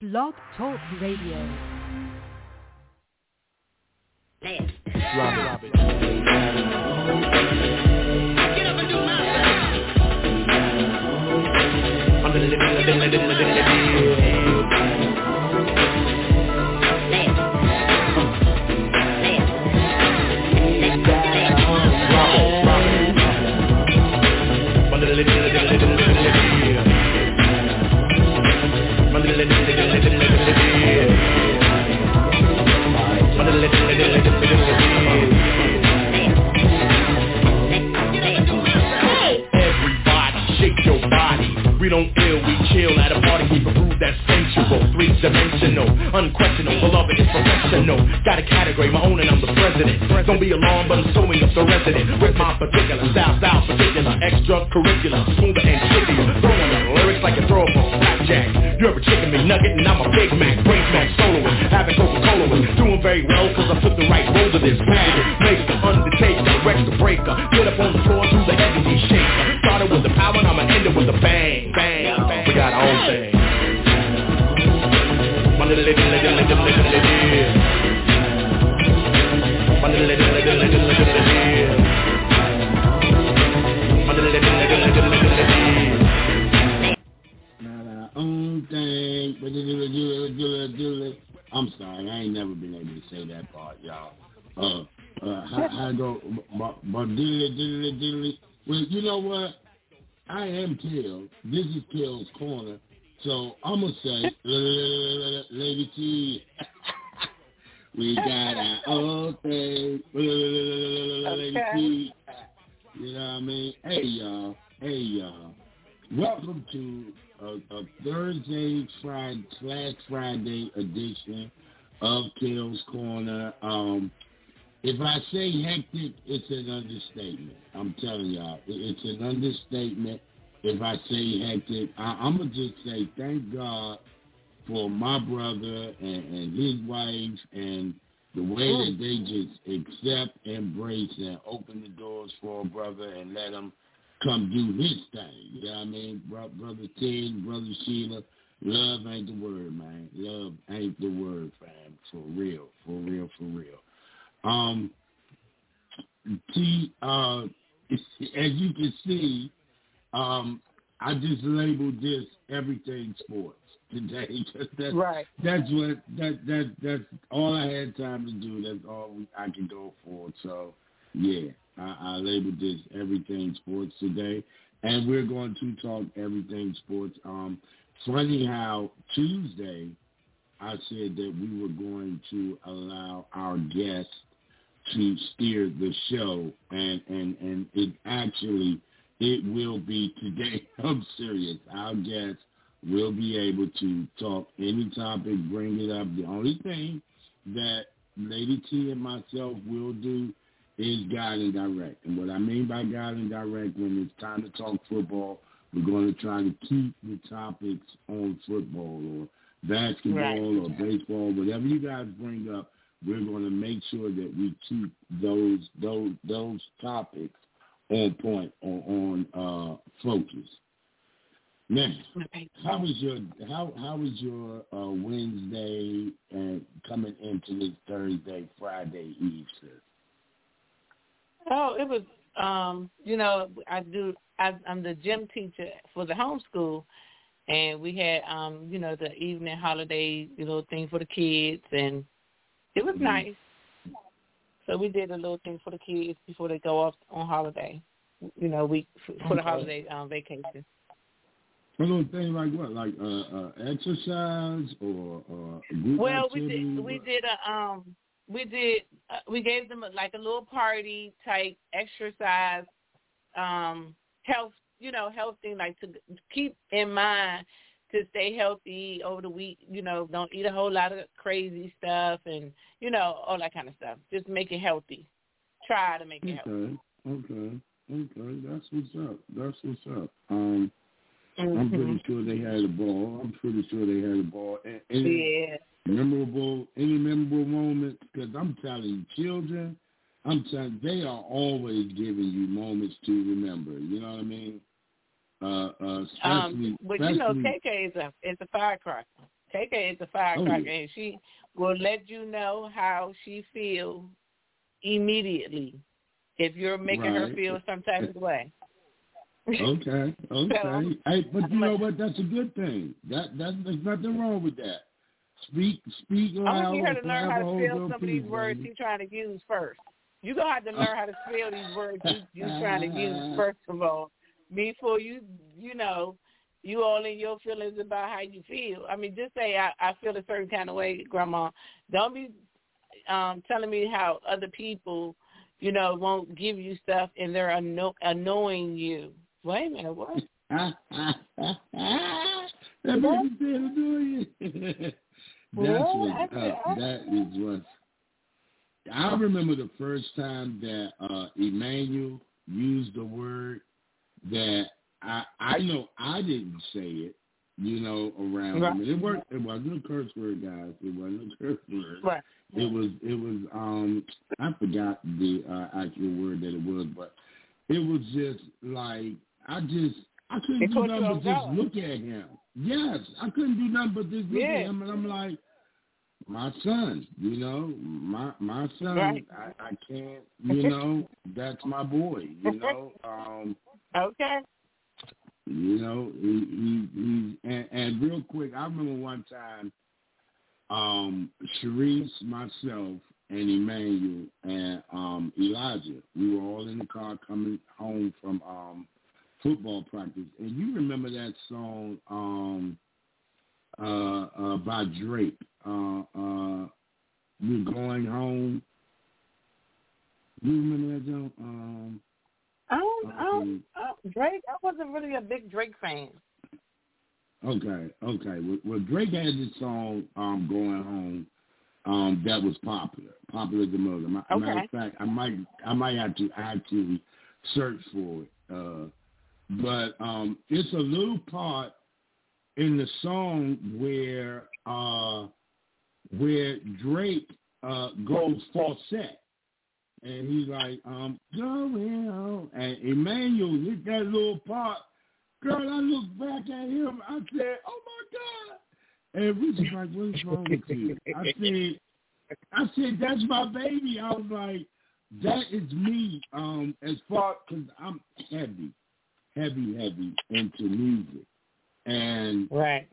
Blog Talk Radio. Robert. Get up and do my We don't ill, we chill at a party, we prove that's sensual, three-dimensional, unquestionable, beloved is professional. Got a category, my own, and I'm the president. Don't be alarmed, but I'm sewing up the resident with my particular style particular, extracurricular, smoother and trickier. Throwing up lyrics like a throw up on blackjack. You ever chicken me nugget, and I'm a Big Mac, brain smack soloist, having Coca-Cola with, doing very well, cause I took the right road to this bag. Make the undertaker, Rex the breaker, get up on the floor, do the heavy shaker. Started with the power, and I'ma end it with a bang. Bang, we got our own thing. I'm sorry, I ain't never been able to say that part, y'all. How go, but diddly. Well, you know what? I am Kill. This is Kill's Corner. So I'm going to say, Lady T, we got our own thing. Lady T. You know what I mean? Hey, y'all. Welcome to a Thursday, Friday edition of Kill's Corner. If I say hectic, it's an understatement. I'm telling y'all, it's an understatement. If I say hectic, I'm going to just say thank God for my brother and his wife and the way that they just accept, embrace, and open the doors for a brother and let him come do his thing. You know what I mean? Brother Ted, Brother Sheila, love ain't the word, man. Love ain't the word, fam. For real. As you can see, I just labeled this everything sports today. That's all I had time to do. That's all I can go for. So yeah, I labeled this everything sports today, and we're going to talk everything sports. Funny how Tuesday I said that we were going to allow our guests to steer the show, and it will be today. I'm serious. Our guests will be able to talk any topic, bring it up. The only thing that Lady T and myself will do is guide and direct. And what I mean by guide and direct, when it's time to talk football, we're going to try to keep the topics on football or basketball or baseball, whatever you guys bring up. We're going to make sure that we keep those topics on point, on focus. Now, how was your Wednesday and coming into this Thursday, Friday Eve, sis? Oh, it was. I'm the gym teacher for the homeschool, and we had the evening holiday thing for the kids, and it was nice. So we did a little thing for the kids before they go off on holiday. For the holiday vacation. A little thing like what? Like exercise or group activity? We gave them a little party type exercise, health thing, like to keep in mind to stay healthy over the week, don't eat a whole lot of crazy stuff and, all that kind of stuff. Just make it healthy. Try to make it healthy. Okay. That's what's up. I'm pretty sure they had a ball. Any memorable moments? Because I'm telling you, children, they are always giving you moments to remember. You know what I mean? KK is a firecracker. take her at the firecracker, and she will let you know how she feels immediately if you're making her feel some type of way. Okay. So, Hey, but you know what? That's a good thing. There's nothing wrong with that. Speak loud. I want her to learn how to spell some of these peace, words baby. she's trying to use first. You're going to have to learn how to spell these words you're trying to use first of all, before you know, you all in your feelings about how you feel. I mean, just say, I feel a certain kind of way, Grandma. Don't be telling me how other people, you know, won't give you stuff and they're annoying you. Wait a minute, what? That makes me feel annoying. That is what. I remember the first time that Emmanuel used a word that I know I didn't say it, you know, around him. And it wasn't a curse word, guys. It wasn't a curse word. Right. It was I forgot the actual word that it was, but it was just like I couldn't do nothing but just look at him. Yes, I couldn't do nothing but just look at him, and I'm like, my son, you know, my son. Right. I can't, you know, that's my boy, you know. Okay. You know, he and real quick, I remember one time, Sharice, myself, and Emmanuel and Elijah, we were all in the car coming home from football practice, and you remember that song by Drake, "We're Going Home." You remember that song? Drake, I wasn't really a big Drake fan. Okay. Well, Drake had this song, "Going Home," that was popular the most. Matter of fact, I might have to actually search for it. But it's a little part in the song where Drake goes falsetto. And he's like, going home. And Emmanuel hit that little part. Girl, I looked back at him. I said, oh, my God. And we was like, what's wrong with you? I said, that's my baby. I was like, that is me. As far, because I'm heavy into music. And right.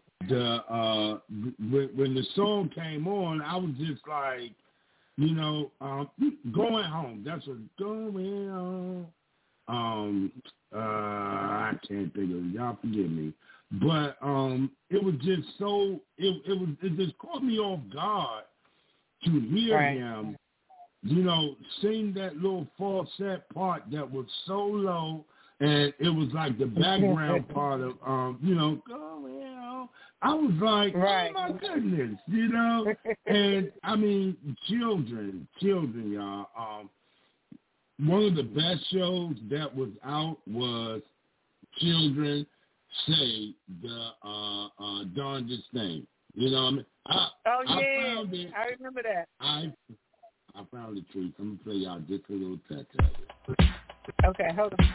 When the song came on, I was just like, you know, going home. That's what going home. I can't think of it. Y'all forgive me. But it was just so it just caught me off guard to hear him, you know, sing that little falsetto part that was so low, and it was like the background part of you know, going home. I was like, oh my goodness, you know, and I mean, children, y'all. One of the best shows that was out was Children Say the Darndest Thing. You know what I mean? I found it. I remember that. I found the truth. I'm gonna play y'all just a little touch of it. Okay, hold on.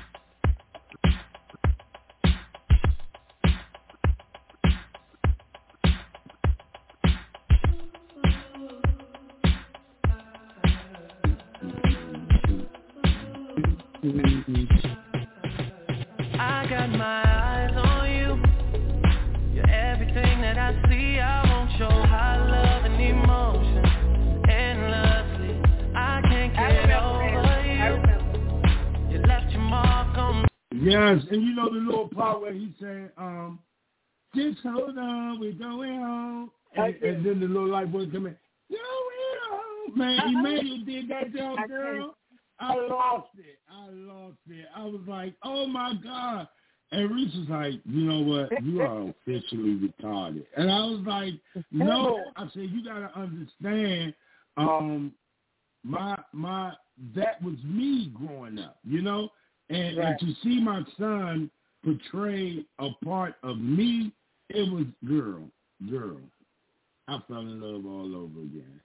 I got my eyes on you. You're everything that I see. I won't show high love and emotion endlessly. I can't get over you. You left your mark on. Yes, and you know the little part where he's saying, just hold on, we're going home. And then the little light boy come in, going home. Man, Emmanuel did that job, girl. I lost it. I was like, oh, my God. And Reese was like, you know what? You are officially retarded. And I was like, no. I said, you got to understand, that was me growing up, you know? And to see my son portray a part of me, it was girl. I fell in love all over again.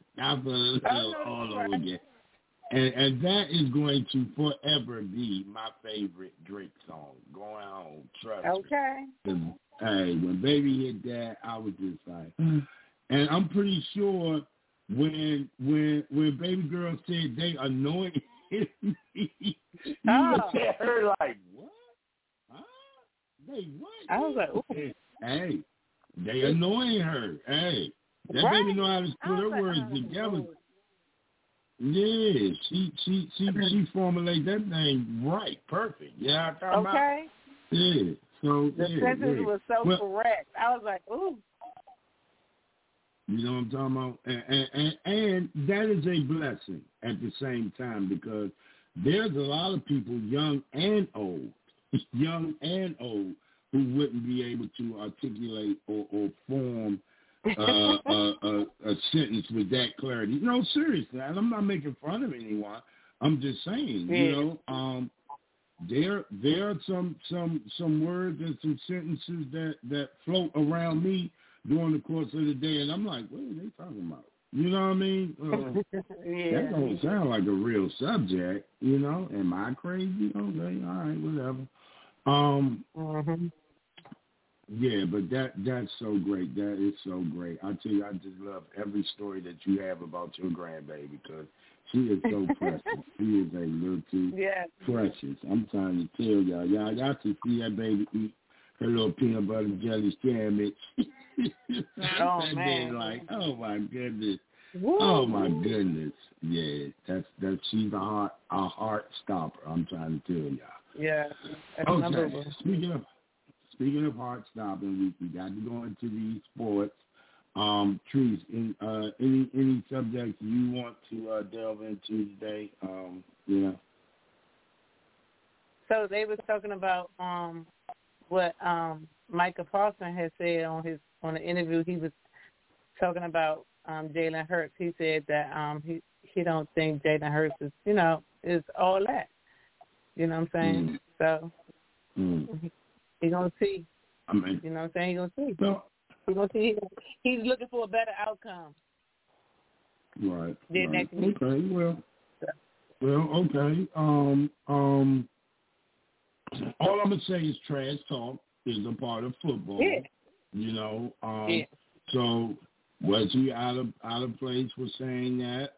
And that is going to forever be my favorite Drake song, Going Home, trust me. Okay. Hey, when Baby hit that, I was just like, And I'm pretty sure when baby girl said they annoying me, you looked at her like, what? Huh? They what? I was like, ooh. Hey, they annoying her. Hey, that baby know how to put her words together. Yeah, she formulated that thing right, perfect. Yeah, I thought about. Yeah, so the sentence was so correct. I was like, ooh. You know what I'm talking about? And that is a blessing at the same time, because there's a lot of people, young and old, who wouldn't be able to articulate or form a sentence with that clarity. No, seriously, and I'm not making fun of anyone. I'm just saying, you know, there are some words and some sentences that float around me during the course of the day, and I'm like, what are they talking about? You know what I mean? That don't sound like a real subject, you know? Am I crazy? Okay, all right, whatever. Yeah, but that's so great. That is so great. I tell you, I just love every story that you have about your grandbaby, because she is so precious. She is a little too precious. I'm trying to tell y'all. Y'all got to see that baby eat her little peanut butter jelly sandwich. Man. Like, oh my goodness. Woo. Oh my goodness. Yeah, that's she's a heart stopper. I'm trying to tell y'all. Yeah. Okay. Speaking of heart stopping, we got to go into these sports. Trees, any subjects you want to delve into today? So they was talking about what Micah Parsons had said on the interview. He was talking about Jalen Hurts. He said that he don't think Jalen Hurts is is all that. You know what I'm saying? So he gonna see. I mean, you know what I'm saying? He gonna see. Well, He gonna see. He's looking for a better outcome. Right. Next week. Okay. Well. Okay. All I'm gonna say is trash talk is a part of football. Yeah. You know. So was he out of place for saying that?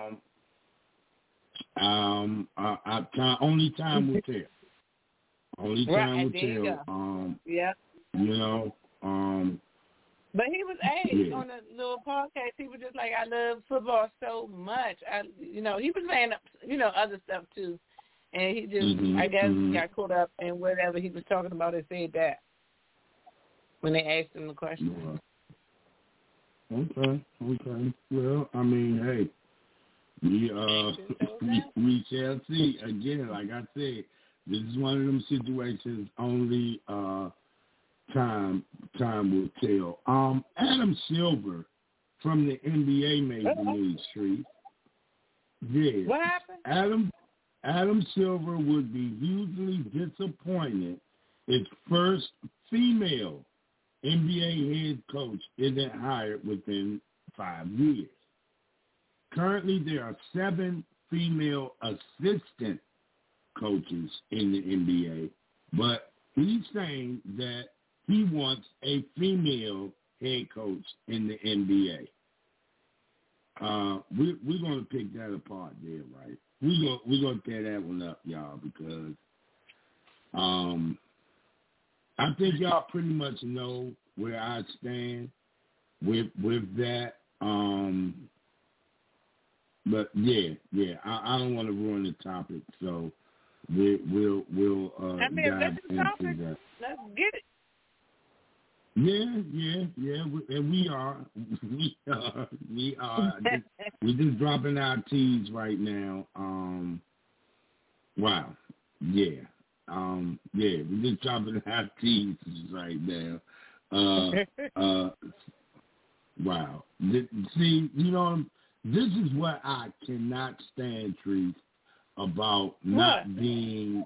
Only time will tell. Only time will tell. You know. But he was on the little podcast. He was just like, I love football so much. He was saying other stuff too, and he just I guess got caught up in whatever he was talking about and said that when they asked him the question. Okay. Well, I mean, hey, we shall see. Again, like I said, this is one of them situations only time will tell. Adam Silver from the NBA made the news, Street. Yeah. What happened? Adam Silver would be hugely disappointed if first female NBA head coach isn't hired within 5 years. Currently, there are 7 female assistant coaches in the NBA, but he's saying that he wants a female head coach in the NBA. We're going to pick that apart there, right? We're going to tear that one up, y'all, because I think y'all pretty much know where I stand with that. But yeah, I don't want to ruin the topic, so we'll dive into that. Let's get it. Yeah, and we are. We're just dropping our T's right now. Wow. Yeah. We're just dropping our T's right now. Wow. See, this is what I cannot stand, Trees, about not being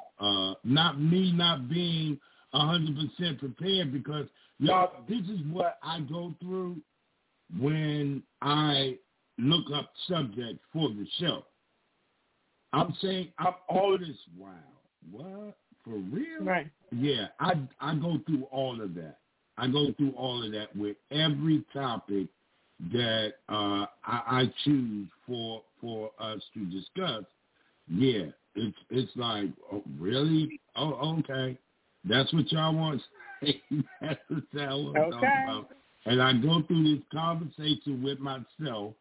100% prepared, because y'all, this is what I go through when I look up subjects for the show. I'm saying all of this. Wow, what, for real? Right. Yeah, I go through all of that. I go through all of that with every topic that I choose for us to discuss, yeah, it's like, oh, really? Oh, okay. That's what y'all want to say. That's what y'all want to talk about. And I go through this conversation with myself,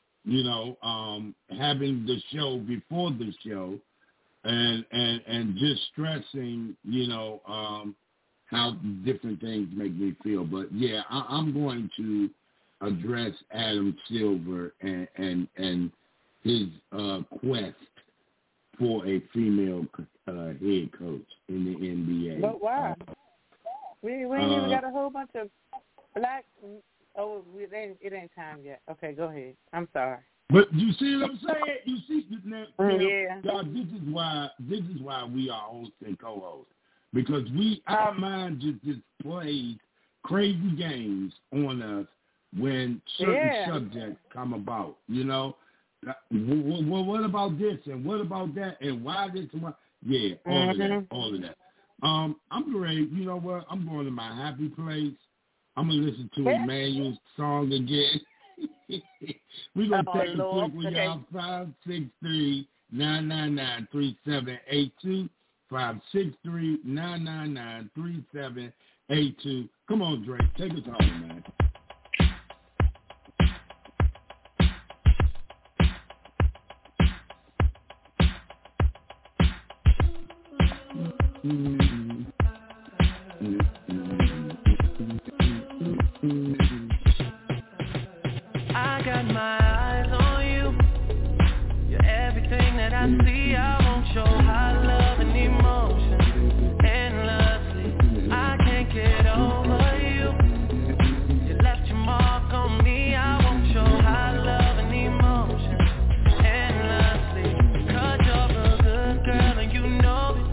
having the show before the show, and just stressing, how different things make me feel. But yeah, I'm going to address Adam Silver and his quest for a female head coach in the NBA. But why? We ain't even got a whole bunch of black. Oh, it ain't time yet. Okay, go ahead. I'm sorry. But you see what I'm saying? You see, now, yeah. God, this is why we are hosts and co-hosts, because our mind just plays crazy games on us when certain subjects come about. What about this and what about that and why this and what? Yeah, all of that. I'm ready. You know what? I'm going to my happy place. I'm gonna listen to Emmanuel's song again. We're going to take a quick with y'all. 563-999-3782. 563-999-3782. Come on, Drake. Take us home, man. I got my eyes on you. You're everything that I see. I won't show high love and emotion endlessly. I can't get over you. You left your mark on me. I won't show high love and emotion endlessly. 'Cause you're a good girl and you know it.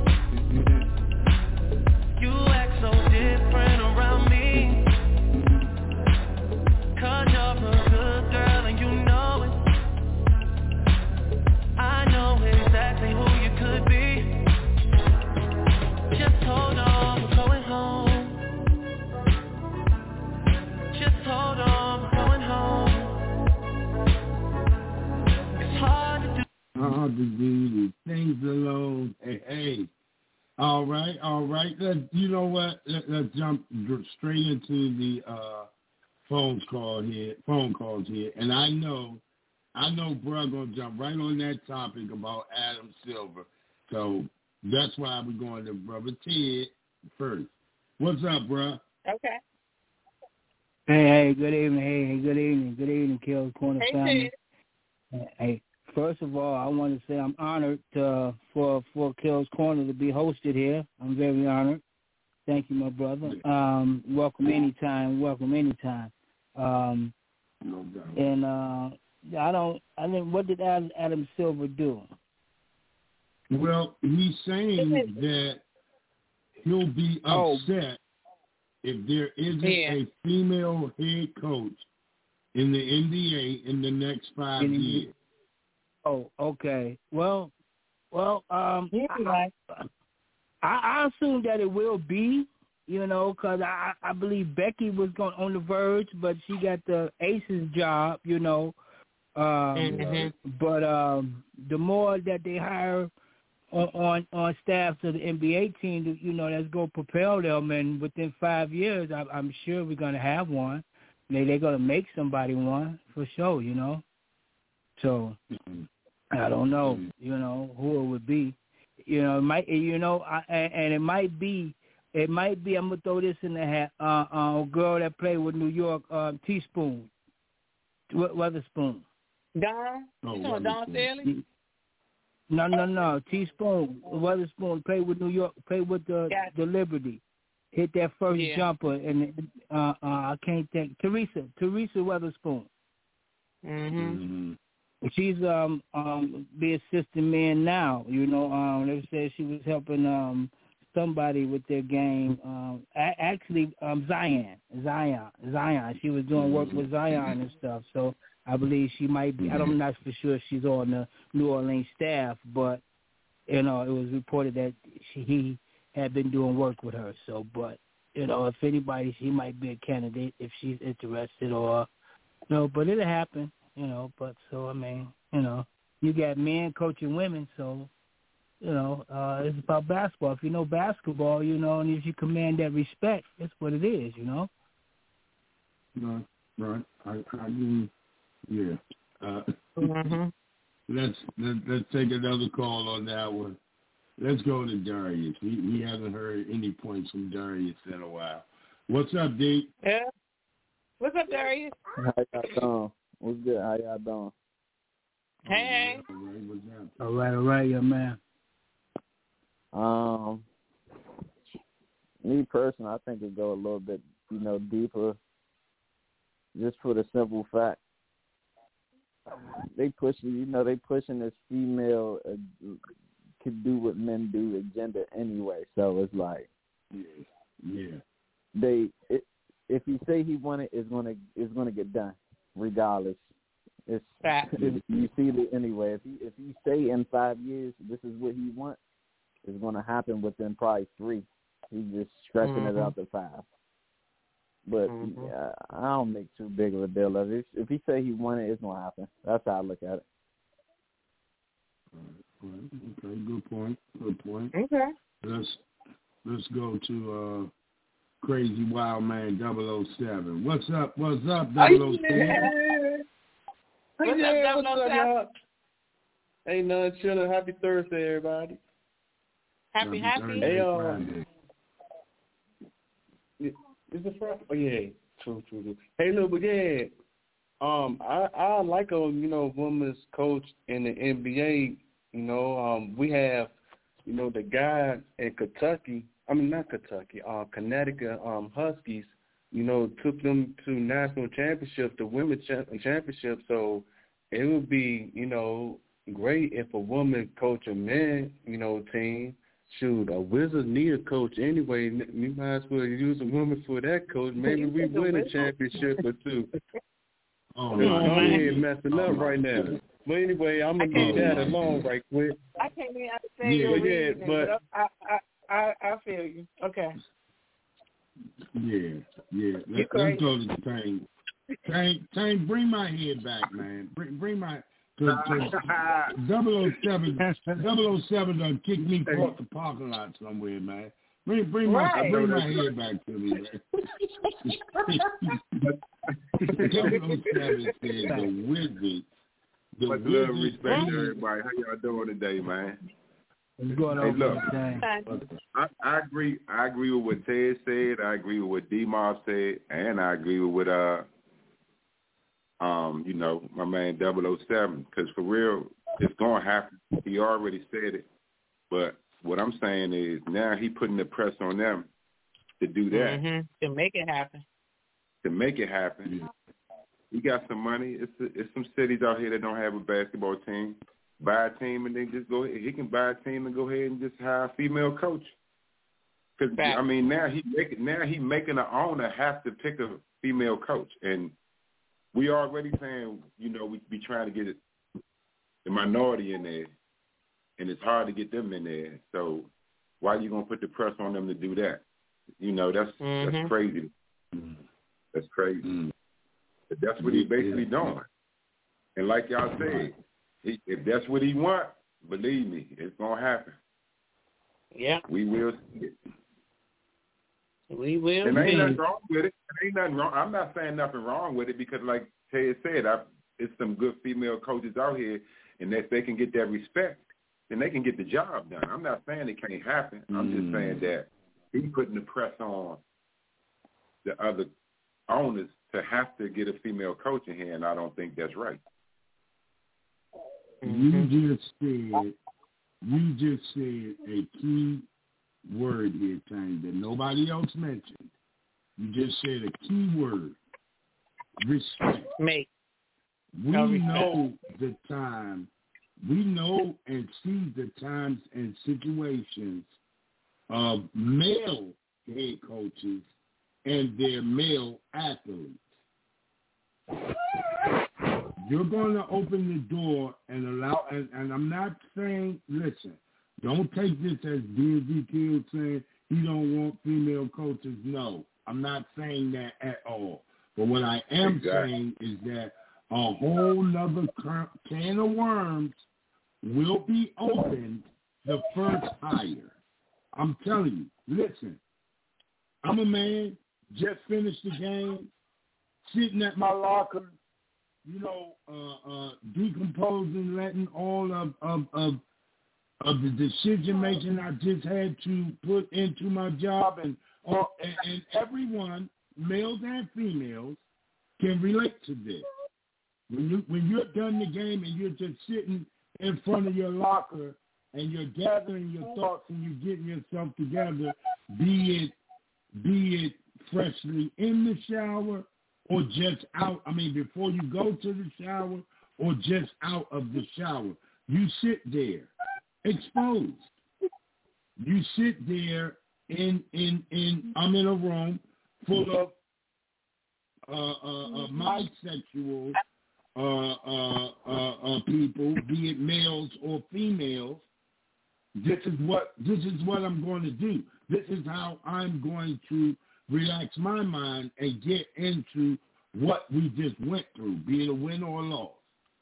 You act so different around me. 'Cause you're a good girl and you know it. I know exactly who you could be. Just hold on, we're going home. Just hold on, we're going home. It's hard to do. Hard to do these things alone. Hey. All right. You know what? Let's jump straight into the phone calls here. And I know bruh gonna jump right on that topic about Adam Silver. So that's why we're going to Brother Ted first. What's up, bruh? Okay. Hey, good evening. Good evening, Kills Corner family. Hey, first of all, I want to say I'm honored for Kills Corner to be hosted here. I'm very honored. Thank you, my brother. Welcome anytime. No doubt. And what did Adam Silver do? Well, he's saying that he'll be upset if there isn't a female head coach in the NBA in the next 5 years. Oh, okay. Well, I assume that it will be, because I believe Becky was going on the verge, but she got the Aces job, But the more that they hire on staff to the NBA team, that's going to propel them, and within 5 years, I'm sure we're going to have one. They're going to make somebody one for sure, So I don't know, who it would be. It might, and it might be. I'm gonna throw this in the hat. A girl that played with New York, Teaspoon, Weatherspoon. Dawn? Dawn Staley? No. Teaspoon, Weatherspoon played with New York, played with the Liberty. Hit that first jumper, and I can't think. Teresa Weatherspoon. Mm-hmm. She's the assistant man now. They said she was helping somebody with their game. Zion. She was doing work with Zion and stuff. So I believe she might be. I'm not for sure if she's on the New Orleans staff, but it was reported that he had been doing work with her. So, but if anybody, she might be a candidate if she's interested, or No, but it'll happen, But so, I mean, you got men coaching women, so, it's about basketball. If you know basketball, and if you command that respect, that's what it is, Right. I mean, yeah. Let's take another call on that one. Let's go to Darius. We haven't heard any points from Darius in a while. What's up, D? Yeah. What's up, Darius? How y'all doing? What's good? How y'all doing? Hey. All right, young man. Me personally, I think it go a little bit, deeper. Just for the simple fact, they pushing this female could do what men do agenda anyway. So it's like, if he say he want it, it's gonna get done regardless. You see it anyway. If he say in 5 years this is what he wants, it's gonna happen within probably 3. He's just stretching it out to 5. But I don't make too big of a deal of it. If he say he want it, it's gonna happen. That's how I look at it. Okay, good point. Okay. Let's go to Crazy Wild Man 007. What's up, 007? What's up, 007? Ain't nothing chilling. Happy Thursday, everybody. Happy. Hey, Is it Friday? Oh, yeah. True. Hey, look, but yeah, I like a, women's coach in the NBA. We have, the guy in Kentucky. I mean, not Kentucky. Connecticut Huskies. Took them to national championship, the women's championship. So it would be, great if a woman coach a men, team. Shoot, a Wizards need a coach anyway. You might as well use a woman for that coach. Maybe we win a championship or 2. I'm here messing up right now. But anyway, I'm going to leave that alone right quick. I can't even understand your reasoning, but I feel you. Okay. Yeah. Let's go to Tank. Tank, bring my head back, man. Bring my... 007 done kicked me across the parking lot somewhere, man. Bring my head back to me, man. 007 said the Wizards. Much love and respect to everybody. How y'all doing today, man? What's going on? Hey, look, I agree with what Ted said. I agree with what D-Mob said, and I agree with what my man 007, because for real, it's going to happen. He already said it. But what I'm saying is now he putting the press on them to do that. To make it happen. Yeah. He got some money. It's some cities out here that don't have a basketball team. Buy a team and then just go ahead. He can buy a team and go ahead and just hire a female coach. Because, I mean, now he making the owner have to pick a female coach. And we already saying, we be trying to get the minority in there, and it's hard to get them in there. So why are you going to put the press on them to do that? That's crazy. That's crazy. But that's what he's basically doing. And like y'all said, if that's what he want, believe me, it's going to happen. Yeah. We will see it. We will. And ain't nothing wrong with it. Ain't nothing wrong. I'm not saying nothing wrong with it because, like Ted said, it's some good female coaches out here, and if they can get that respect, then they can get the job done. I'm not saying it can't happen. I'm just saying that he's putting the press on the other owners to have to get a female coach in here, and I don't think that's right. You just said a key word here, Tank, that nobody else mentioned. You just said a key word: respect. Mate. We know the time. We know and see the times and situations of male head coaches and their male athletes. You're going to open the door and allow, and I'm not saying, listen, don't take this as D.V. Kill saying he don't want female coaches. No, I'm not saying that at all. But what I am saying is that a whole nother can of worms will be opened the first hire. I'm telling you, listen, I'm a man, just finished the game, sitting at my locker, decomposing, letting all of the decision making I just had to put into my job, and everyone, males and females, can relate to this. When you're done the game and you're just sitting in front of your locker and you're gathering your thoughts and you're getting yourself together, be it freshly in the shower or just out. I mean, before you go to the shower or just out of the shower, you sit there exposed. You sit there I'm in a room full of my sexual people, be it males or females. This is what I'm going to do. This is how I'm going to relax my mind and get into what we just went through, be it a win or a loss,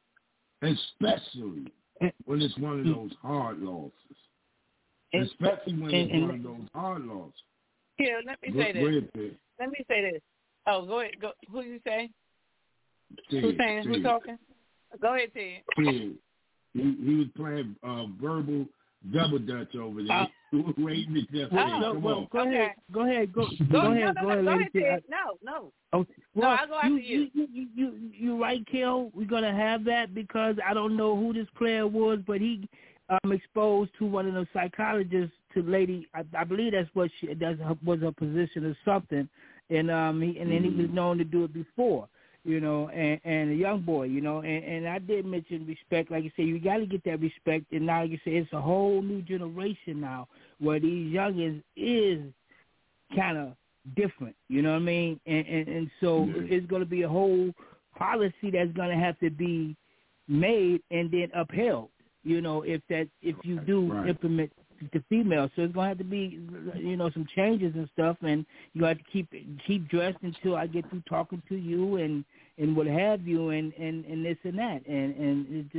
especially when it's one of those hard losses. Especially when it's one of those hard losses. Here, let me say this. Let me say this. Oh, go ahead. Go. Who you say? Ted, Who's saying? Who's talking? Go ahead, Ted. Ted. He was playing verbal double dutch over there. Waiting to just come on. Go ahead. Go ahead, Ted. No. Oh, well, I'll go after you. You right, Kel. We're gonna have that because I don't know who this player was, but he exposed to one of the psychologists to lady. I believe that's what was her position or something, and then he was known to do it before. And a young boy, and I did mention respect. Like you said, you got to get that respect. And now, like you said, it's a whole new generation now where these youngins is kind of different. You know what I mean? And so it's going to be a whole policy that's going to have to be made and then upheld. If you do implement the female, so it's gonna have to be, some changes and stuff, and you have to keep dressed until I get through talking to you and what have you, and this and that, and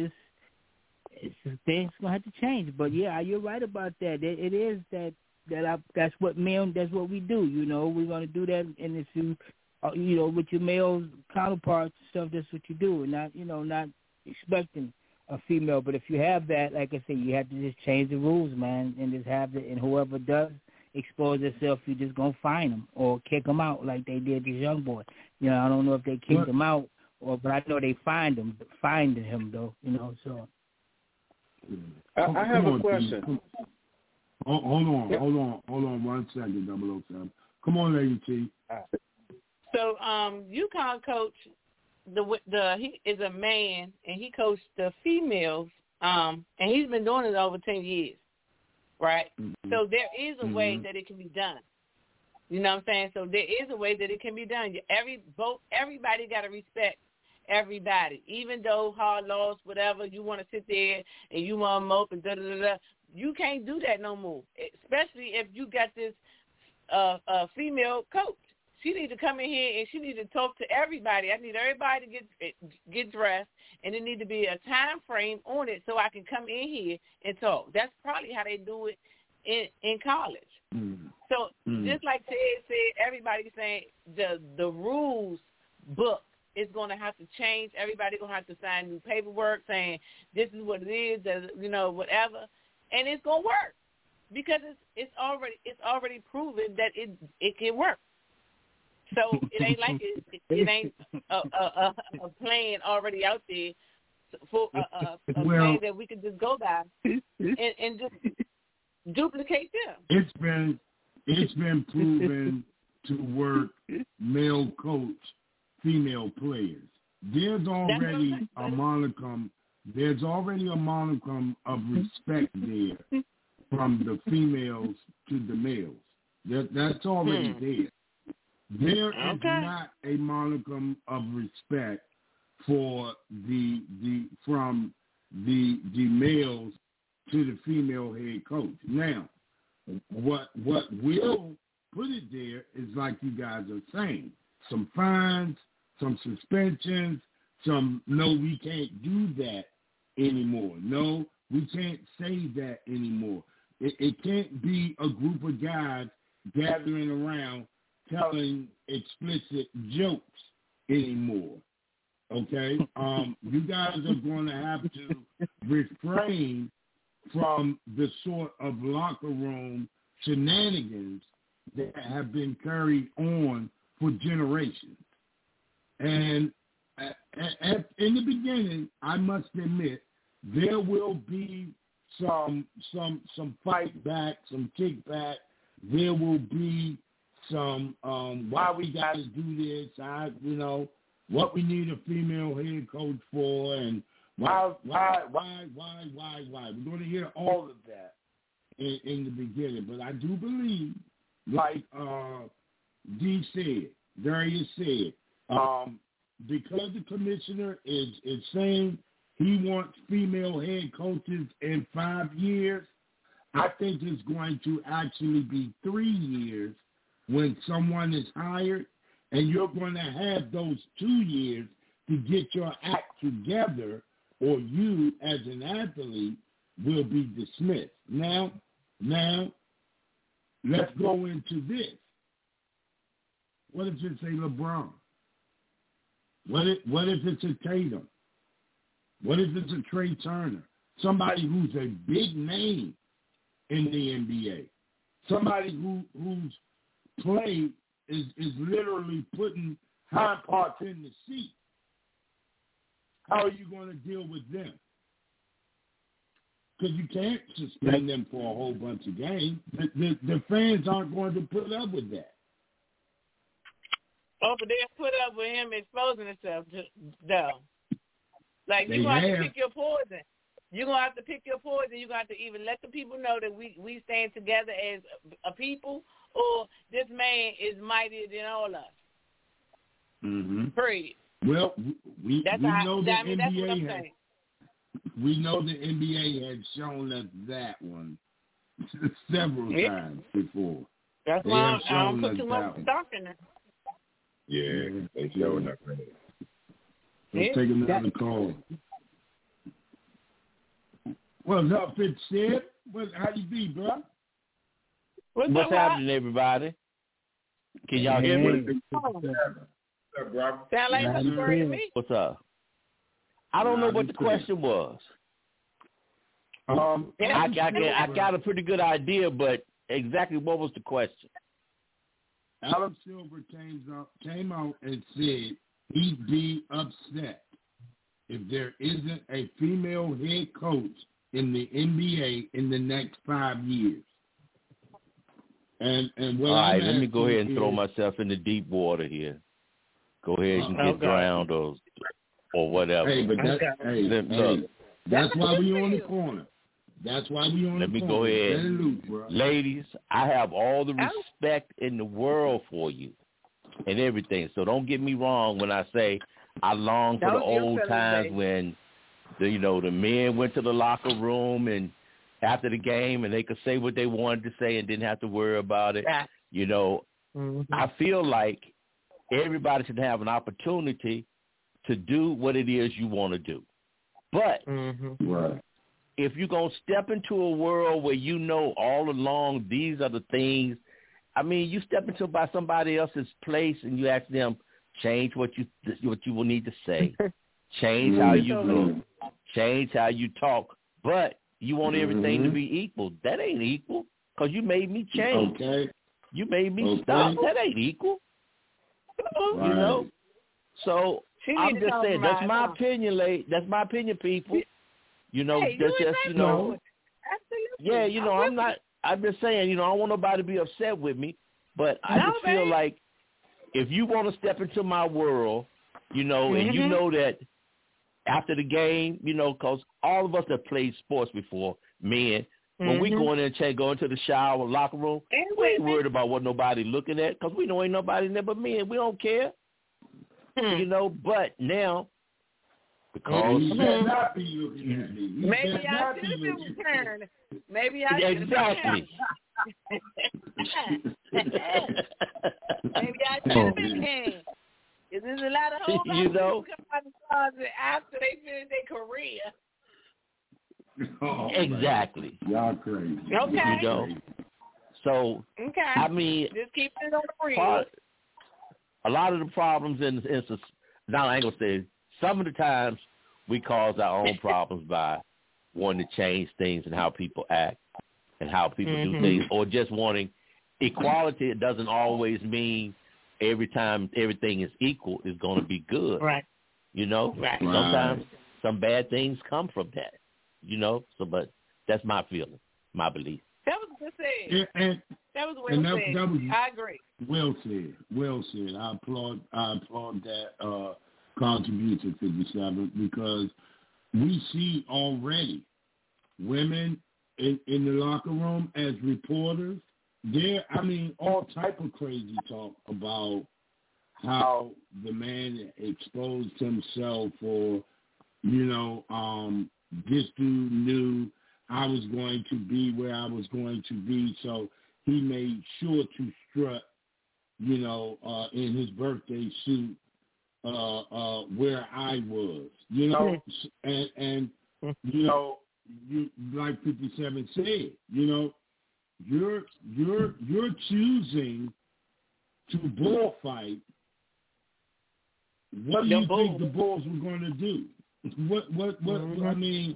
things gonna have to change. But yeah, you're right about that. It is that's what we do. We're gonna do that, and if you, with your male counterparts and stuff, that's what you do, and not expecting a female. But if you have that, like I said, you have to just change the rules, man, and just have it. And whoever does expose themselves, you just gonna fine them or kick them out like they did this young boy. I don't know if they kicked him out but I know they fined him though. So. I have a question. Hold on 1 second, 007. Come on, Lady T. So, UConn coach. He is a man, and he coached the females, and he's been doing it over 10 years, right? Mm-hmm. So there is a way that it can be done. You know what I'm saying? So there is a way that it can be done. Everybody got to respect everybody, even though hard loss, whatever, you want to sit there and you want to mope and da-da-da-da. You can't do that no more, especially if you got this female coach. She need to come in here and she need to talk to everybody. I need everybody to get dressed, and there need to be a time frame on it so I can come in here and talk. That's probably how they do it in college. Mm-hmm. So just like Ted said, everybody's saying the rules book is going to have to change. Everybody's going to have to sign new paperwork saying this is what it is, whatever, and it's going to work because it's already proven that it can work. So it ain't like it ain't a plan already out there for a plan that we can just go by and just duplicate them. It's been proven to work. Male coach, female players. There's already a monicum. There's already a monicum of respect there from the females to the males. That's already there. There is not a monicum of respect for from the males to the female head coach. Now, what will put it there is like you guys are saying, some fines, some suspensions, some no, we can't do that anymore. No, we can't say that anymore. It can't be a group of guys gathering around telling explicit jokes anymore. Okay? You guys are going to have to refrain from the sort of locker room shenanigans that have been carried on for generations. And in the beginning, I must admit, there will be some fight back, some kickback. There will be some why we got to do this. What we need a female head coach for, and why. We're going to hear all of that in the beginning. But I do believe, like Darius said, because the commissioner is saying he wants female head coaches in 5 years, I think it's going to actually be 3 years when someone is hired, and you're going to have those 2 years to get your act together, or you as an athlete will be dismissed. Now, let's go into this. What if it's a LeBron? What if it's a Tatum? What if it's a Trey Turner? Somebody who's a big name in the NBA. Somebody whose play is literally putting hind parts in the seat. How are you going to deal with them? Because you can't suspend them for a whole bunch of games. The fans aren't going to put up with that. Oh, but they'll put up with him exposing himself, though. Like, you're going to have to pick your poison. You're going to have to pick your poison. You're going to have to either let the people know that we stand together as a people, or this man is mightier than all of us. Mm-hmm. Period. Well, we know the NBA that's what I'm saying. We know the NBA has shown us that one several times before. That's why I don't put too much stock in it. Yeah, they showing up. Let's take another call. What's up, Fitzgerald? How you be, bro? What's happening, everybody? Can y'all hear me? What's up, bro? Sound like something to me. What's up? I don't know what the question was. I got a pretty good idea, but exactly what was the question? Adam Silver came out and said he'd be upset if there isn't a female head coach in the NBA in the next 5 years. And all right, let me go ahead and throw myself in the deep water here. Go ahead and get drowned or whatever. Hey, but that's why we on the corner. That's why we on the corner. Let me go ahead. Ladies, I have all the respect in the world for you and everything. So don't get me wrong when I say I long for the old times when the men went to the locker room and after the game and they could say what they wanted to say and didn't have to worry about it. I feel like everybody should have an opportunity to do what it is you want to do. But if you're going to step into a world where all along these are the things, I mean, you step into by somebody else's place and you ask them, change what you will need to say, change how you look, change how you talk, but you want everything to be equal. That ain't equal because you made me change. Okay. You made me stop. That ain't equal. Right. So I'm just saying, that's my opinion, That's my opinion, people. Absolutely. Yeah, I'm just saying, I don't want nobody to be upset with me, but I just feel like if you want to step into my world, and you know that after the game, because all of us have played sports before, men, when we go in there and go into the shower, locker room, we ain't worried about what nobody looking at because we know ain't nobody in there but men. We don't care. But now, because you better not be looking at me. Maybe I should have been returned. Maybe I should exactly. Maybe I should have been canned. There's a lot of whole You know? people come out of the closet after they finish their career. Oh, exactly. Y'all crazy. Okay. You know? So, okay. I mean, just keep it on the real. A lot of the problems now I ain't gonna say some of the times we cause our own problems by wanting to change things and how people act and how people do things, or just wanting equality. It doesn't always mean every time everything is equal is going to be good. Right. You know, sometimes some bad things come from that. You know, but that's my feeling, my belief. That was good said. That was well said. I agree. Well said. Well said. I applaud that contribution, 57, because we see already women in the locker room as reporters. All type of crazy talk about how the man exposed himself, or this dude knew I was going to be where I was going to be, so he made sure to strut, in his birthday suit, where I was, and you like 57 said, you're choosing to bullfight. What do you think the Bulls were going to do? I mean,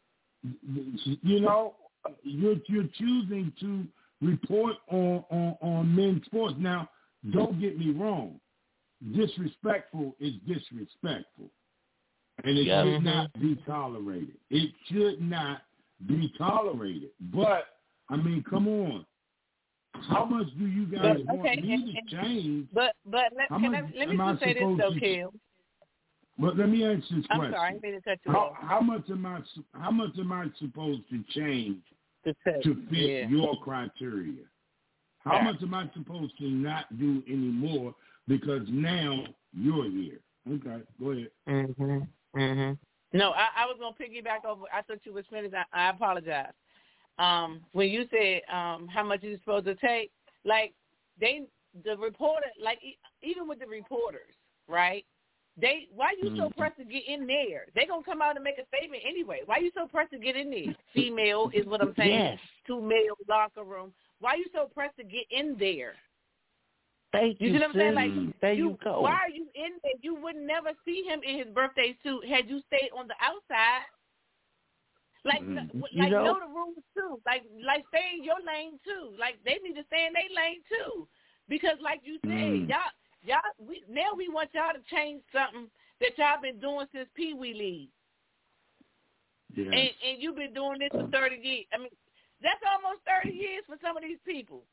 you're choosing to report on men's sports. Now, don't get me wrong. Disrespectful is disrespectful. And it should not be tolerated. It should not be tolerated. But, I mean, come on. How much do you guys want me to change? But let me just say this, though, Kel. But let me ask this question. I'm sorry, I didn't mean to cut you off. How much am I supposed to change to fit your criteria? How much am I supposed to not do anymore because now you're here? Okay, go ahead. No, I was gonna piggyback over. I thought you were finished. I apologize. When you said how much you're supposed to take, like the reporter, like even with the reporters, right? Why you so pressed to get in there? They gonna come out and make a statement anyway. Why you so pressed to get in there? Female is what I'm saying. Yes. 2 male locker room. Why you so pressed to get in there? Thank you. You see what I'm saying? Like there you go. Why are you in there? You would never see him in his birthday suit had you stayed on the outside. Like, know the rules too. Like stay in your lane too. Like they need to stay in their lane too, because like you said, y'all we want y'all to change something that y'all been doing since Pee Wee League. Yes. And you've been doing this for 30 years. I mean, that's almost 30 years for some of these people.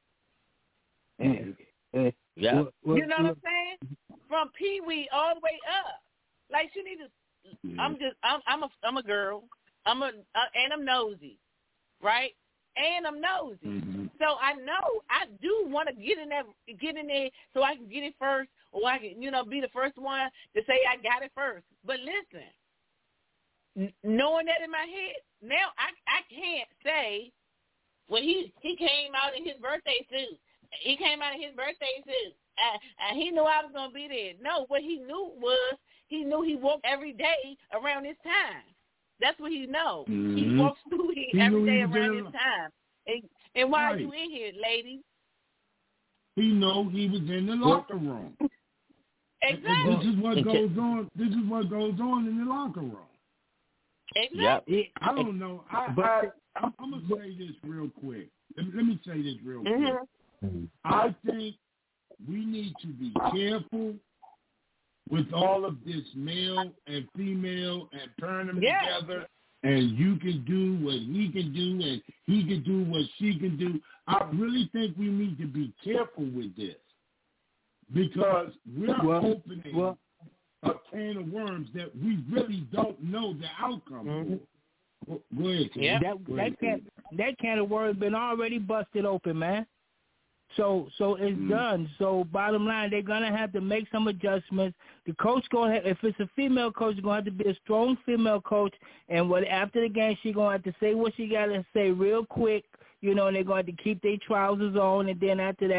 Yeah. You know what I'm saying? From Pee Wee all the way up. Like she need to. I'm a girl. and I'm nosy, right? And I'm nosy. So I know I do want to get in there so I can get it first, or I can, be the first one to say I got it first. But listen, knowing that in my head, now I can't say, well, he came out in his birthday suit. He came out in his birthday suit. He knew I was going to be there. No, what he knew was he walked every day around this time. That's what he know. He walks through here every day around this time. And why are you in here, lady? He know he was in the locker room. Exactly. This is what goes on. This is what goes on in the locker room. Exactly. I don't know. I'm gonna say this real quick. Let me say this real quick. I think we need to be careful with all of this male and female and pairing them together, and you can do what he can do and he can do what she can do. I really think we need to be careful with this because we're opening a can of worms that we really don't know the outcome for. Go ahead. Yeah. That can of worms been already busted open, man. So it's done. So bottom line, they're gonna have to make some adjustments. The coach if it's a female coach, it's gonna have to be a strong female coach. And after the game, she's gonna have to say what she gotta say real quick. And they're going to keep their trousers on. And then after that,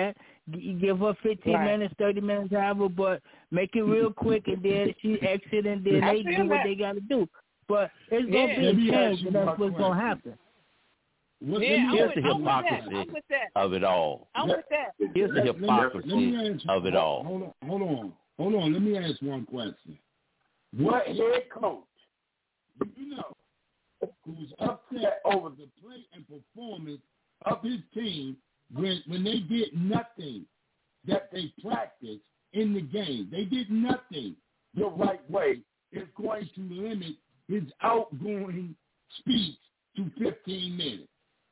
give her 15 minutes, 30 minutes, however, but make it real quick, and then she exit, and then they do what they got to do. But it's going to be a change, and that's what's going to happen. Here's the hypocrisy of it all. Here's the hypocrisy of it all. Hold on. Let me ask one question. What head coach do you know who's upset over the play and performance of his team when they did nothing that they practiced in the game? They did nothing the right way. Is going to limit his outgoing speech to 15 minutes.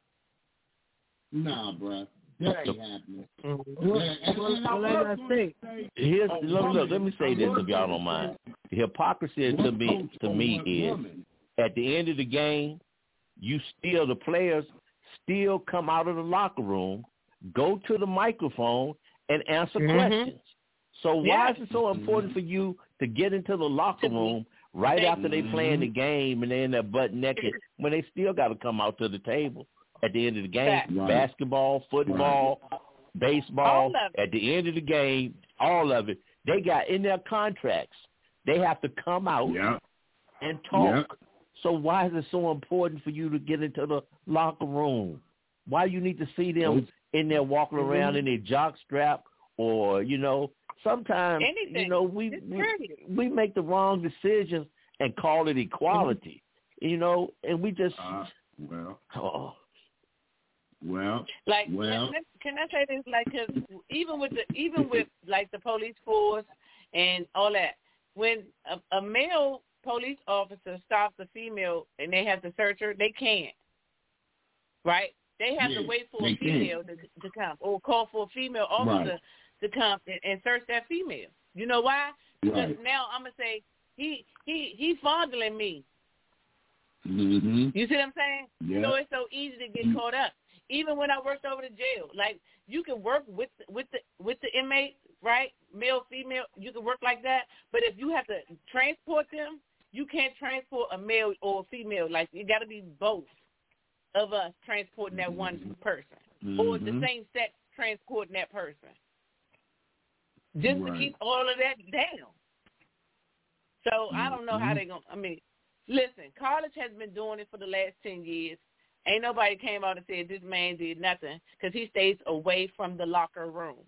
Nah, bro. That ain't happening. Let me say this if y'all don't mind. The hypocrisy to me is at the end of the game, the players still come out of the locker room, go to the microphone, and answer questions. So why is it so important for you to get into the locker room right after they playing the game and they're in their butt naked when they still got to come out to the table at the end of the game? Basketball, football, baseball, at the end of the game, all of it, they got in their contracts. They have to come out and talk. So why is it so important for you to get into the locker room? Why do you need to see them in there walking around in their jock strap or, sometimes, we make the wrong decisions and call it equality, and we just, can I say this? Like, cause even with like the police force and all that, when a male police officer stops a female and they have to search her, they can't. Right? They have to wait for a female to come or call for a female officer to come and search that female. You know why? Because now I'm gonna say he fondling me. Mm-hmm. You see what I'm saying? Yeah. So it's so easy to get caught up. Even when I worked over the jail, like you can work with the inmate, right? Male, female, you can work like that. But if you have to transport them, you can't transport a male or a female. Like it got to be both of us transporting that one person, or the same sex transporting that person, just to keep all of that down. So I don't know how they're going to, I mean, listen, college has been doing it for the last 10 years. Ain't nobody came out and said this man did nothing because he stays away from the locker room,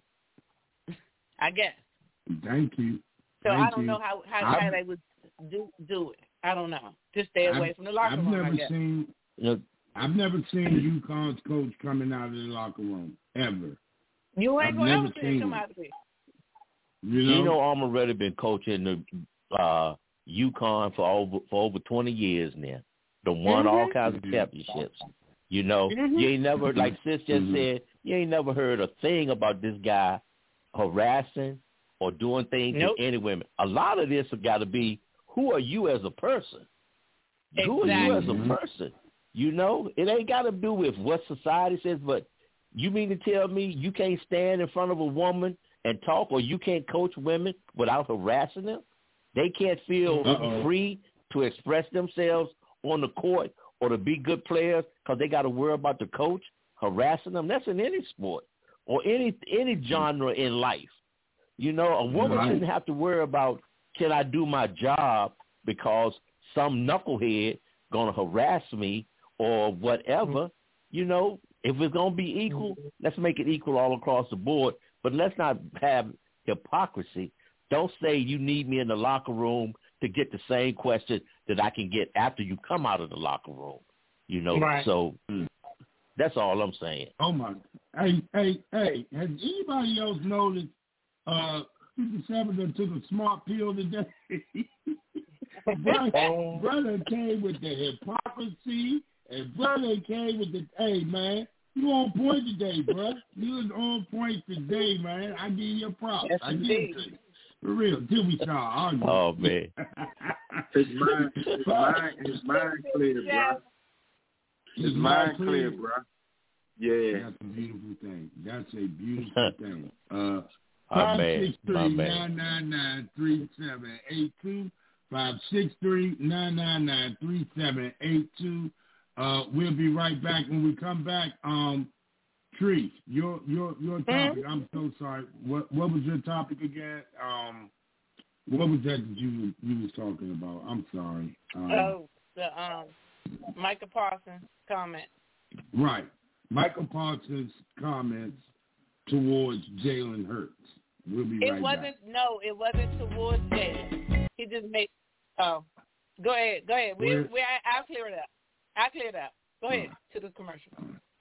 I guess. Thank you. So I don't know how they would do it. I don't know. Just stay away from the locker room, I guess. I've never seen UConn's coach coming out of the locker room, ever. You ain't going to ever see him come out of it. I'm already been coaching the UConn for over 20 years now. Won all kinds of championships. You ain't never, like Sis just said, you ain't never heard a thing about this guy harassing or doing things to any women. A lot of this has got to be, who are you as a person? Exactly. Who are you as a person? It ain't got to do with what society says, but you mean to tell me you can't stand in front of a woman and talk, or you can't coach women without harassing them? They can't feel free to express themselves on the court or to be good players because they got to worry about the coach harassing them. That's in any sport or any genre in life. A woman shouldn't have to worry about, can I do my job because some knucklehead going to harass me or whatever. If it's going to be equal, let's make it equal all across the board. But let's not have hypocrisy. Don't say you need me in the locker room to get the same question that I can get after you come out of the locker room. So that's all I'm saying. Oh, my. Hey, has anybody else noticed 57 took a smart pill today? brother came with the hypocrisy, and brother came with the, hey, man, you on point today, bro. You was on point today, man. I give you a props. Yes, I give it to you. For real, till we start arguing. Oh, man. His mind clear, bro. His mind clear, bro. Yeah. That's a beautiful thing. That's a beautiful thing. 563-999-3782. 563-999-3782. We'll be right back. When we come back, Tree, your topic. I'm so sorry. What was your topic again? What was that you was talking about? I'm sorry. The Micah Parsons comment. Right, Michael Parsons' comments towards Jalen Hurts. We'll be right back. It wasn't towards Jalen. He just made. Oh, go ahead. I'll clear it up. Go ahead to the commercial.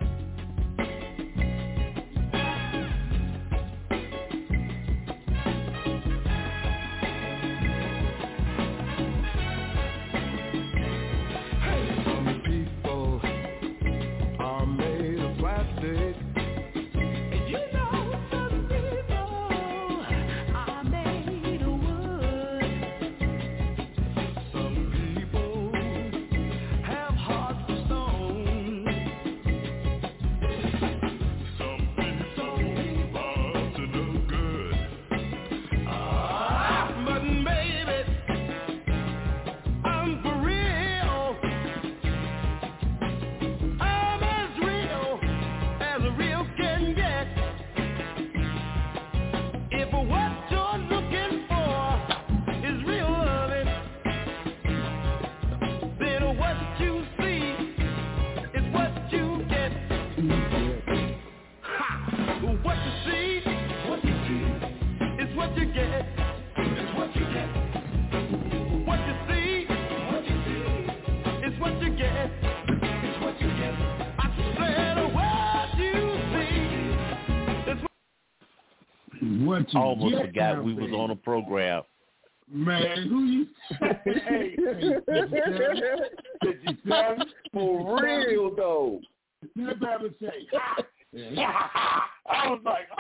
I almost forgot we was on a program. Man, who you? Hey, did you tell me? For real though. That better say. I was like,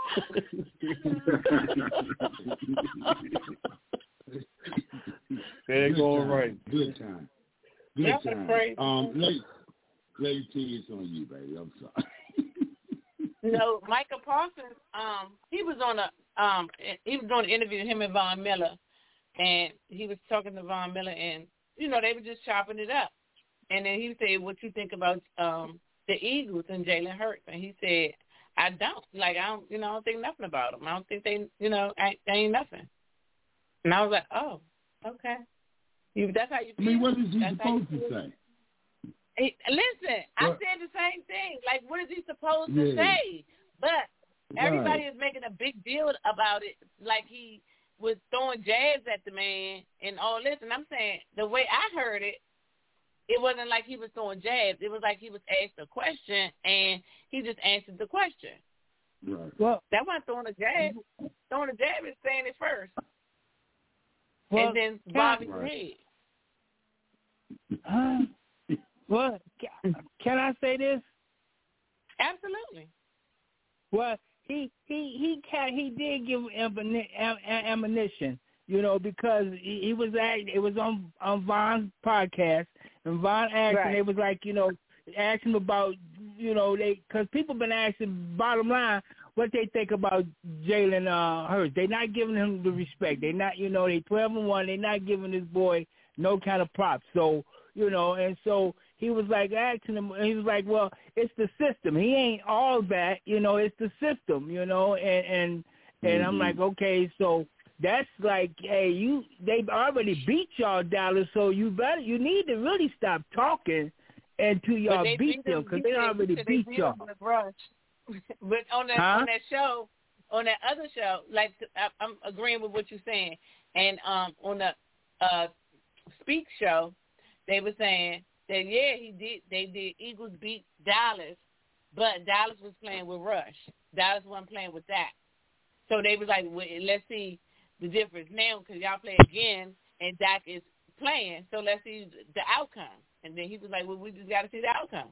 There going right. Good time. Lady T, it's on you, baby. I'm sorry. No, Micah Parsons, he was on an interview with him and Von Miller, and he was talking to Von Miller, and they were just chopping it up. And then he said, "What you think about the Eagles and Jalen Hurts?" And he said, "I don't don't think nothing about them. I don't think they ain't nothing." And I was like, "Oh, okay. That's how you feel." I mean, what is he supposed to say? Hey, listen, I said the same thing. Like, what is he supposed to say? But everybody is making a big deal about it, like he was throwing jabs at the man and all this. And I'm saying, the way I heard it, it wasn't like he was throwing jabs. It was like he was asked a question, and he just answered the question. Right. Well, that wasn't throwing a jab. Throwing a jab is saying it first. And then Bobby's head. Well, can I say this? Absolutely. Well, he did give ammunition, because he was it was on Von's podcast, and Von asked, and it was like, asking about, because people been asking, bottom line, what they think about Jalen Hurts. They're not giving him the respect. They're not, they 12-1. They're not giving this boy no kind of props. So, and so he was like asking him, he was like, well, it's the system. He ain't all that, it's the system, and I'm like, okay, so that's like, hey, they've already beat y'all, Dallas, so you need to really stop talking until y'all beat them, because they already beat y'all. But on that show, on that other show, like, I'm agreeing with what you're saying, and on the Speak show, they were saying that, they did. Eagles beat Dallas, but Dallas was playing with Rush. Dallas wasn't playing with Dak. So they was like, well, let's see the difference now, because y'all play again, and Dak is playing, so let's see the outcome. And then he was like, well, we just got to see the outcome.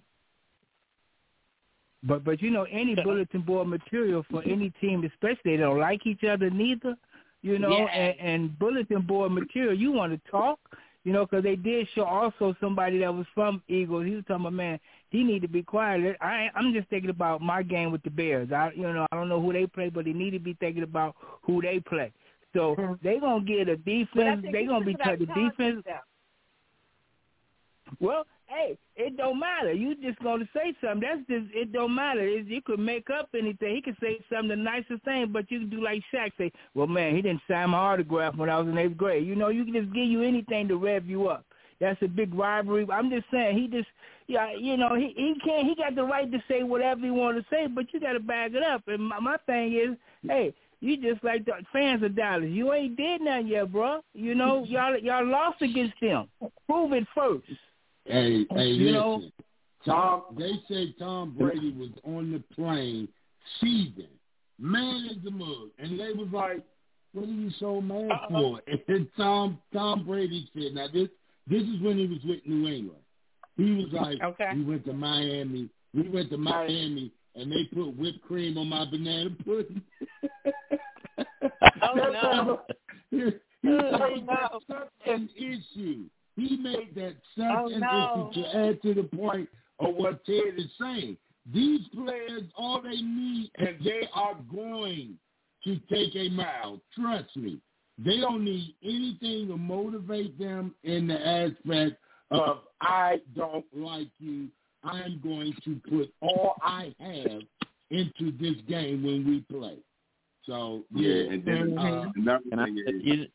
But any bulletin board material for any team, especially they don't like each other neither, and bulletin board material, you want to talk, because they did show also somebody that was from Eagles. He was talking about, man, he need to be quiet. I'm just thinking about my game with the Bears. I don't know who they play, but they need to be thinking about who they play. So they going to get a defense. They going to be the defense. Well, hey, it don't matter. You just gonna say something. That's just it. Don't matter. You could make up anything. He could say something the nicest thing, but you can do like Shaq say, "Well, man, he didn't sign my autograph when I was in 8th grade." You know, you can just give you anything to rev you up. That's a big rivalry. I'm just saying, he can't. He got the right to say whatever he want to say, but you got to back it up. And my thing is, hey. You just like the fans of Dallas. You ain't did nothing yet, bro. You know, y'all lost against them. Prove it first. Hey, you know? They say Tom Brady was on the plane seething, mad as the mug. And they was like, what are you so mad for? And Tom Brady said, now this is when he was with New England. He was like, we went to Miami, and they put whipped cream on my banana pudding. No. He made that such an issue. He made that such an issue to add to the point of what Ted is saying. These players, all they need, and they are going to take a mile. Trust me. They don't need anything to motivate them in the aspect of, I don't like you. I'm going to put all I have into this game when we play. So, yeah. And then another thing is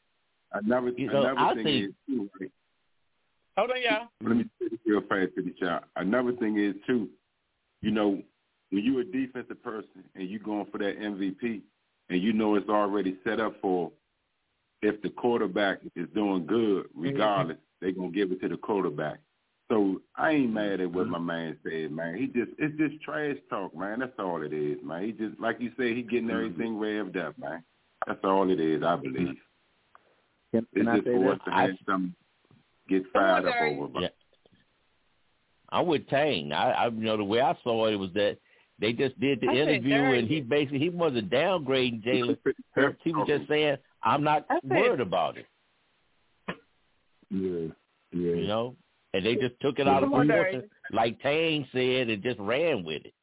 too, right? Hold on, y'all. Let me say this real fast to the child. Another thing is, too, you know, when you're a defensive person and you're going for that MVP and you know it's already set up for if the quarterback is doing good, regardless, they're going to give it to the quarterback. So I ain't mad at what my man said, man. It's just trash talk, man. That's all it is, man. He just, like you said, he getting everything revved up, man. That's all it is, I believe. It's just for us to have something get fired up over. Yeah. I'm with Tang. I the way I saw it was that they just did the interview and he wasn't downgrading Jalen Hurts. He was just saying, I'm not worried about it. Yeah. You know? And they just took it out of proportion, like Tang said, and just ran with it.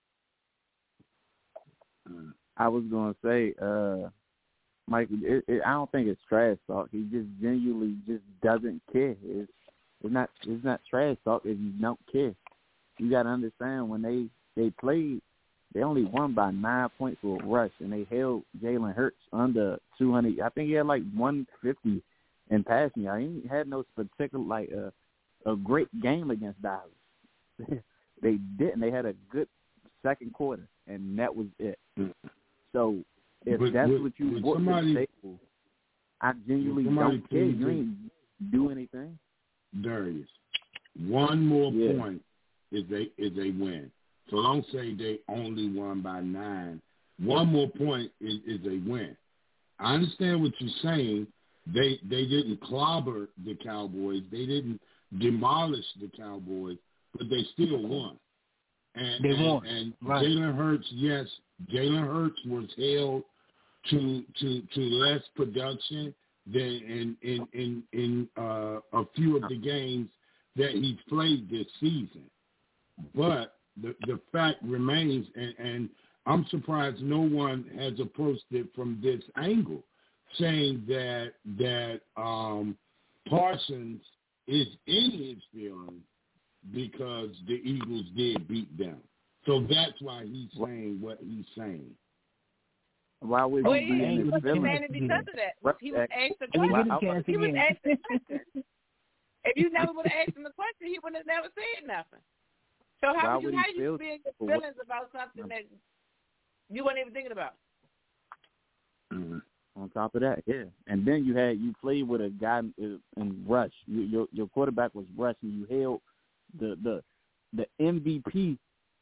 I was going to say, Mike, I don't think it's trash talk. He just genuinely just doesn't care. It's not trash talk if you don't care. You got to understand, when they played, they only won by 9 points with rush, and they held Jalen Hurts under 200. I think he had like 150 in passing. He had no particular, a great game against Dallas. They didn't. They had a good second quarter, and that was it. So if that's what you brought to the table, I genuinely don't care. You ain't do anything. Darius, one more point is they win. So don't say they only won by 9. One more point is a win. I understand what you're saying. They didn't clobber the Cowboys. They didn't demolish the Cowboys, but they still won. And they won. And right. Jalen Hurts, yes, Jalen Hurts was held to less production than in a few of the games that he's played this season. But the fact remains, and I'm surprised no one has approached it from this angle, saying that Parsons is in his feelings because the Eagles did beat them. So that's why he's saying what he's saying. Why would he be in his feelings? Because of that. He was asked the question. He was asked the question. If you never would have asked him the question, he would have never said nothing. So how you be in your feelings about something that you weren't even thinking about? Mm-hmm. On top of that, yeah. And then you played with a guy in rush. Your quarterback was rush, and you held the MVP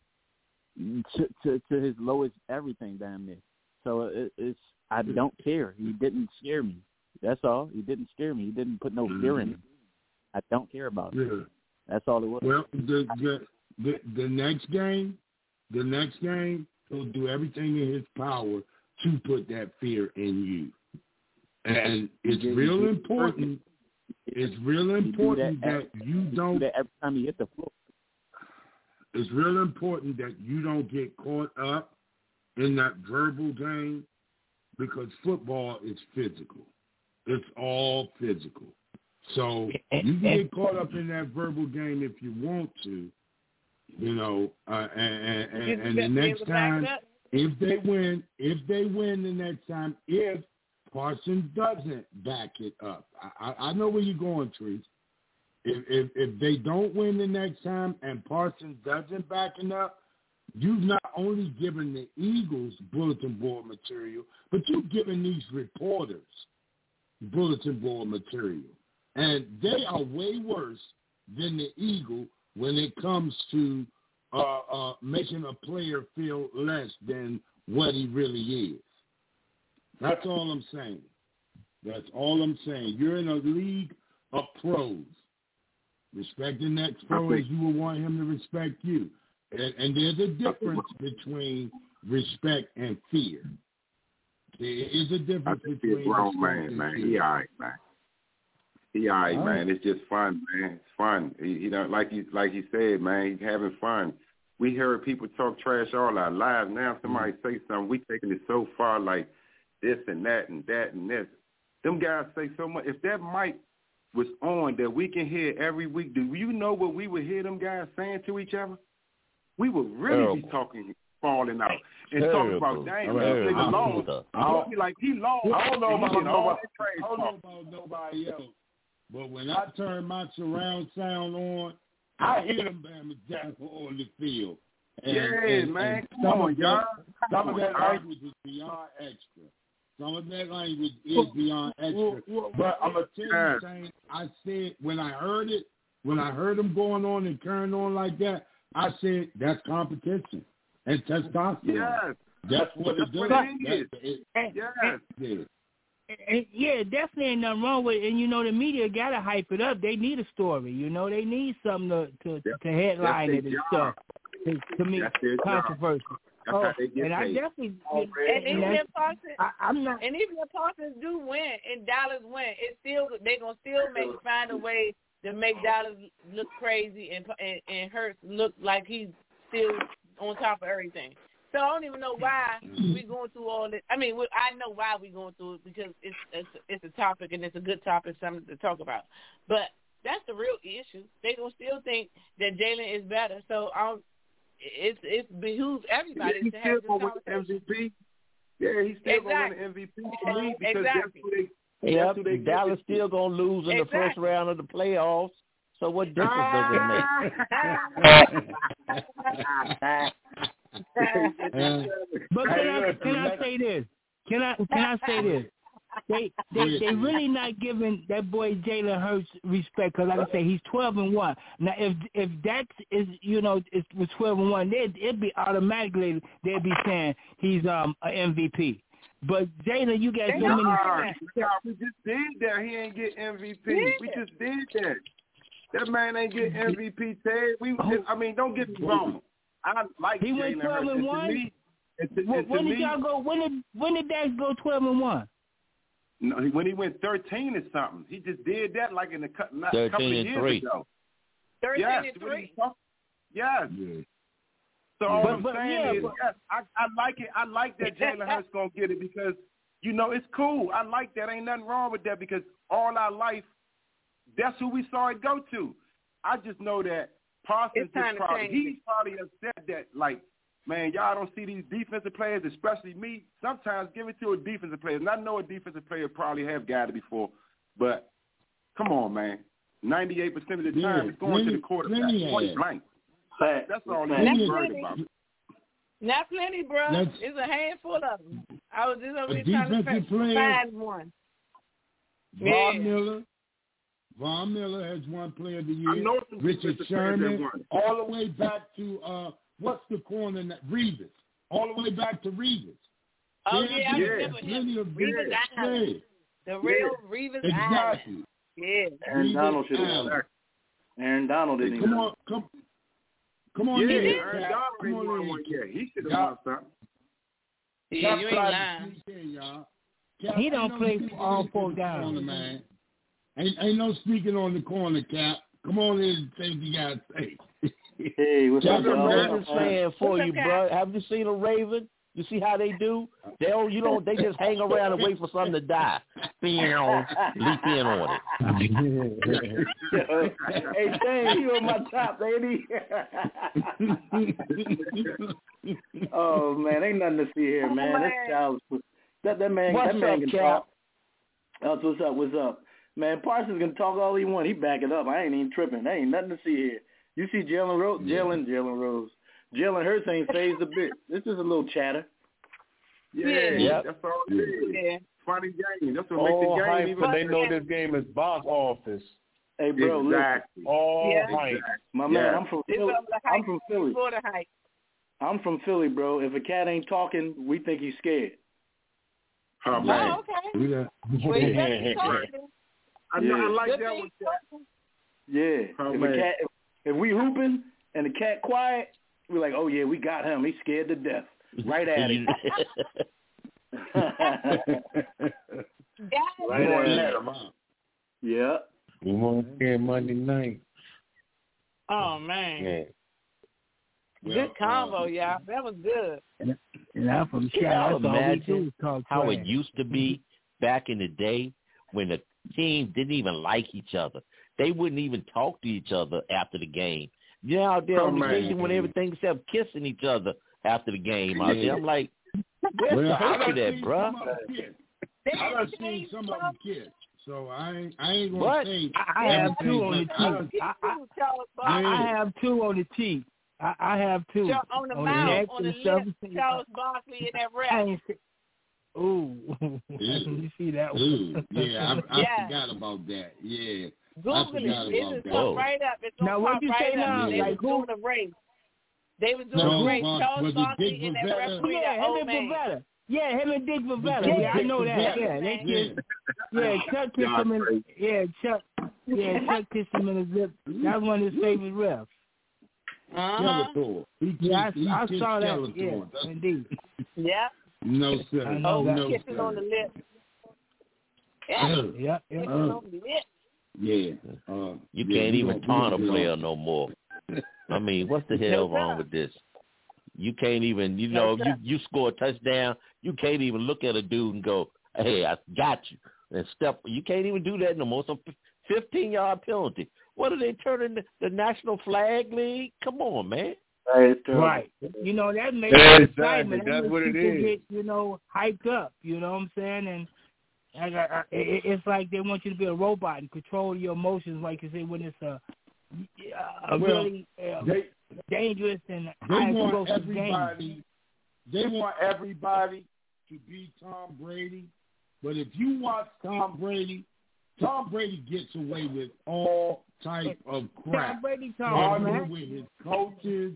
to his lowest everything down there. So it's I don't care. He didn't scare me. That's all. He didn't scare me. He didn't put no fear in me. I don't care about it. That's all it was. Well, the next game, he'll do everything in his power to put that fear in you. And it's real important. It's real important that you don't. Every time you hit the floor. It's real important that you don't get caught up in that verbal game, because football is physical. It's all physical. So you can get caught up in that verbal game if you want to, you know, and the next time, if they win the next time, if Parsons doesn't back it up. I know where you're going, Trees. If they don't win the next time and Parsons doesn't back it up, you've not only given the Eagles bulletin board material, but you've given these reporters bulletin board material. And they are way worse than the Eagle when it comes to making a player feel less than what he really is. That's all I'm saying. That's all I'm saying. You're in a league of pros. Respect the next pro as you would want him to respect you. And there's a difference between respect and fear. There is a difference between grown man, man. He all right, man. He all right, man. It's just fun, man. It's fun. He don't like you said, man. He's having fun. We heard people talk trash all our lives. Now somebody say something, we taking it so far, like this and that and that and this. Them guys say so much. If that mic was on that we can hear every week, do you know what we would hear them guys saying to each other? We would really be talking, falling out, and talking about, dang, this nigga lost. I'll be like, he lost. I don't know about nobody else, but when I turn my surround sound on, I hear them Bama Jackal on the field. And man, come on, y'all. Some of that language is beyond extra. Some of that language is beyond extra. But I'm going to tell you something. I said, when I heard them going on and carrying on like that, I said, that's competition and testosterone. Yes. That's what it is. Yeah, definitely ain't nothing wrong with it. And, you know, the media got to hype it up. They need a story. You know, they need something to headline it and stuff to make controversy. And I definitely. And even if Parsons do win and Dallas win, it's still they're gonna still find a way to make Dallas look crazy and Hurts look like he's still on top of everything. So I don't even know why we're going through all this. I mean, I know why we're going through it because it's a topic and it's a good topic, something to talk about. But that's the real issue. They're gonna still think that Jalen is better. So it behooves everybody to have this conversation. MVP. Yeah, he's still going to win the MVP for me because that's who they Dallas still going to lose in the first round of the playoffs. So what difference does it make? But can I say this? Can I say this? They really not giving that boy Jalen Hurts respect because, like I say, he's 12-1. Now, if that is, you know, it was 12-1, it'd be automatically they'd be saying he's an MVP. But Jalen, you got so many. We just did that. He ain't get MVP. We just did that. That man ain't get MVP. Ted. I mean, don't get me wrong. I like he went 12-1. When did y'all go? When did Dax go 12-1? No, when he went 13 or something, he just did that like in a couple of years ago. 13-3. Yes. So all I'm saying is, yes, I like it. I like that Jalen Hurts gonna get it because you know it's cool. I like that. Ain't nothing wrong with that because all our life, that's who we saw it go to. I just know that Parsons is probably upset that like. Man, y'all don't see these defensive players, especially me. Sometimes give it to a defensive player. And I know a defensive player probably have got it before, but come on, man. 98% of the time it's going to the quarterback, point blank. That's all he's worried about. Not plenty, bro. It's a handful of them. I was just over here trying to find one. Von Miller has won Player of the Year. Richard Sherman, all the way back to what's the corner? Revis. All the way back to Revis. Oh, yeah, I remember him. Revis Island. The real Revis Island. Yeah. Aaron Donald should have won. Aaron Donald didn't even. Come on. Yeah, Aaron Donald ain't won one yet. He should have won something. Yeah, you ain't lying. He don't play for all four guys. Man. Ain't no sneaking on the corner, Cap. Come on in and say what you got to say. Hey, what's up, Raven saying for you, bro? Have you seen a Raven? You see how they do? They just hang around and wait for something to die. Leap in on it. Hey, dang, you on my top, baby. Oh man, ain't nothing to see here, man. That's childish. That man can talk. What's up? Man, Parsons can talk all he wants. He back it up. I ain't even tripping. There ain't nothing to see here. You see Jalen Rose. Jalen Hurts ain't phased a bit. This is a little chatter. Yeah. That's all it is. Yeah. Funny game. That's what makes the game even better. They know this game is box office. Hey, bro, exactly. Hype. My man, I'm from Philly. I'm from Philly, bro. If a cat ain't talking, we think he's scared. Oh, man. Oh, okay. Yeah. I like that one, Cat. Yeah. If we hooping and the cat quiet, we're like, oh, yeah, we got him. He's scared to death. Right at him. Right at him. Yeah. We won't hear Monday night. Oh, man. Yeah. Good combo, y'all. That was good. And I'm from Chicago. Imagine how it used to be back in the day when the team didn't even like each other. They wouldn't even talk to each other after the game. You're out there on vacation when everything except kissing each other after the game out there. I'm like, where's the hatred at, bro? I've seen some of them kiss. So I ain't going to say. I have two on the teeth. I have two on the teeth. I have two. On the mouth, on the lips, Charles Barkley and that rap. Ooh. You see that one? Ooh. Yeah, I forgot about that. Yeah. Google it. It's come right up. It's now, what you say now? They was doing a race. They was doing a race. Charles Barkley and that referee, that old man. Yeah, him and Dick Bavetta. Yeah, I know that. Yeah, they kissed. Yeah, Chuck kissed him in. Chuck kissed him in the zip. That's one of his favorite refs. Skeletor. I saw that. Yeah, indeed. Yeah. No, sir. No, kissing on the lips. Yeah. Kissing on the lips. Yeah. You can't even taunt a player no more. I mean, what's the hell wrong with this? You can't even, you score a touchdown, you can't even look at a dude and go, hey, I got you. And you can't even do that no more. So 15-yard penalty. What are they turning the National Flag League? Come on, man. Right. That makes excitement. That's what it is. Get, hyped up. You know what I'm saying? And it's like they want you to be a robot and control your emotions, like you say, when it's a really dangerous and high explosive game. They want everybody to be Tom Brady. But if you watch Tom Brady gets away with all type of crap. Tom Brady arguing with his coaches,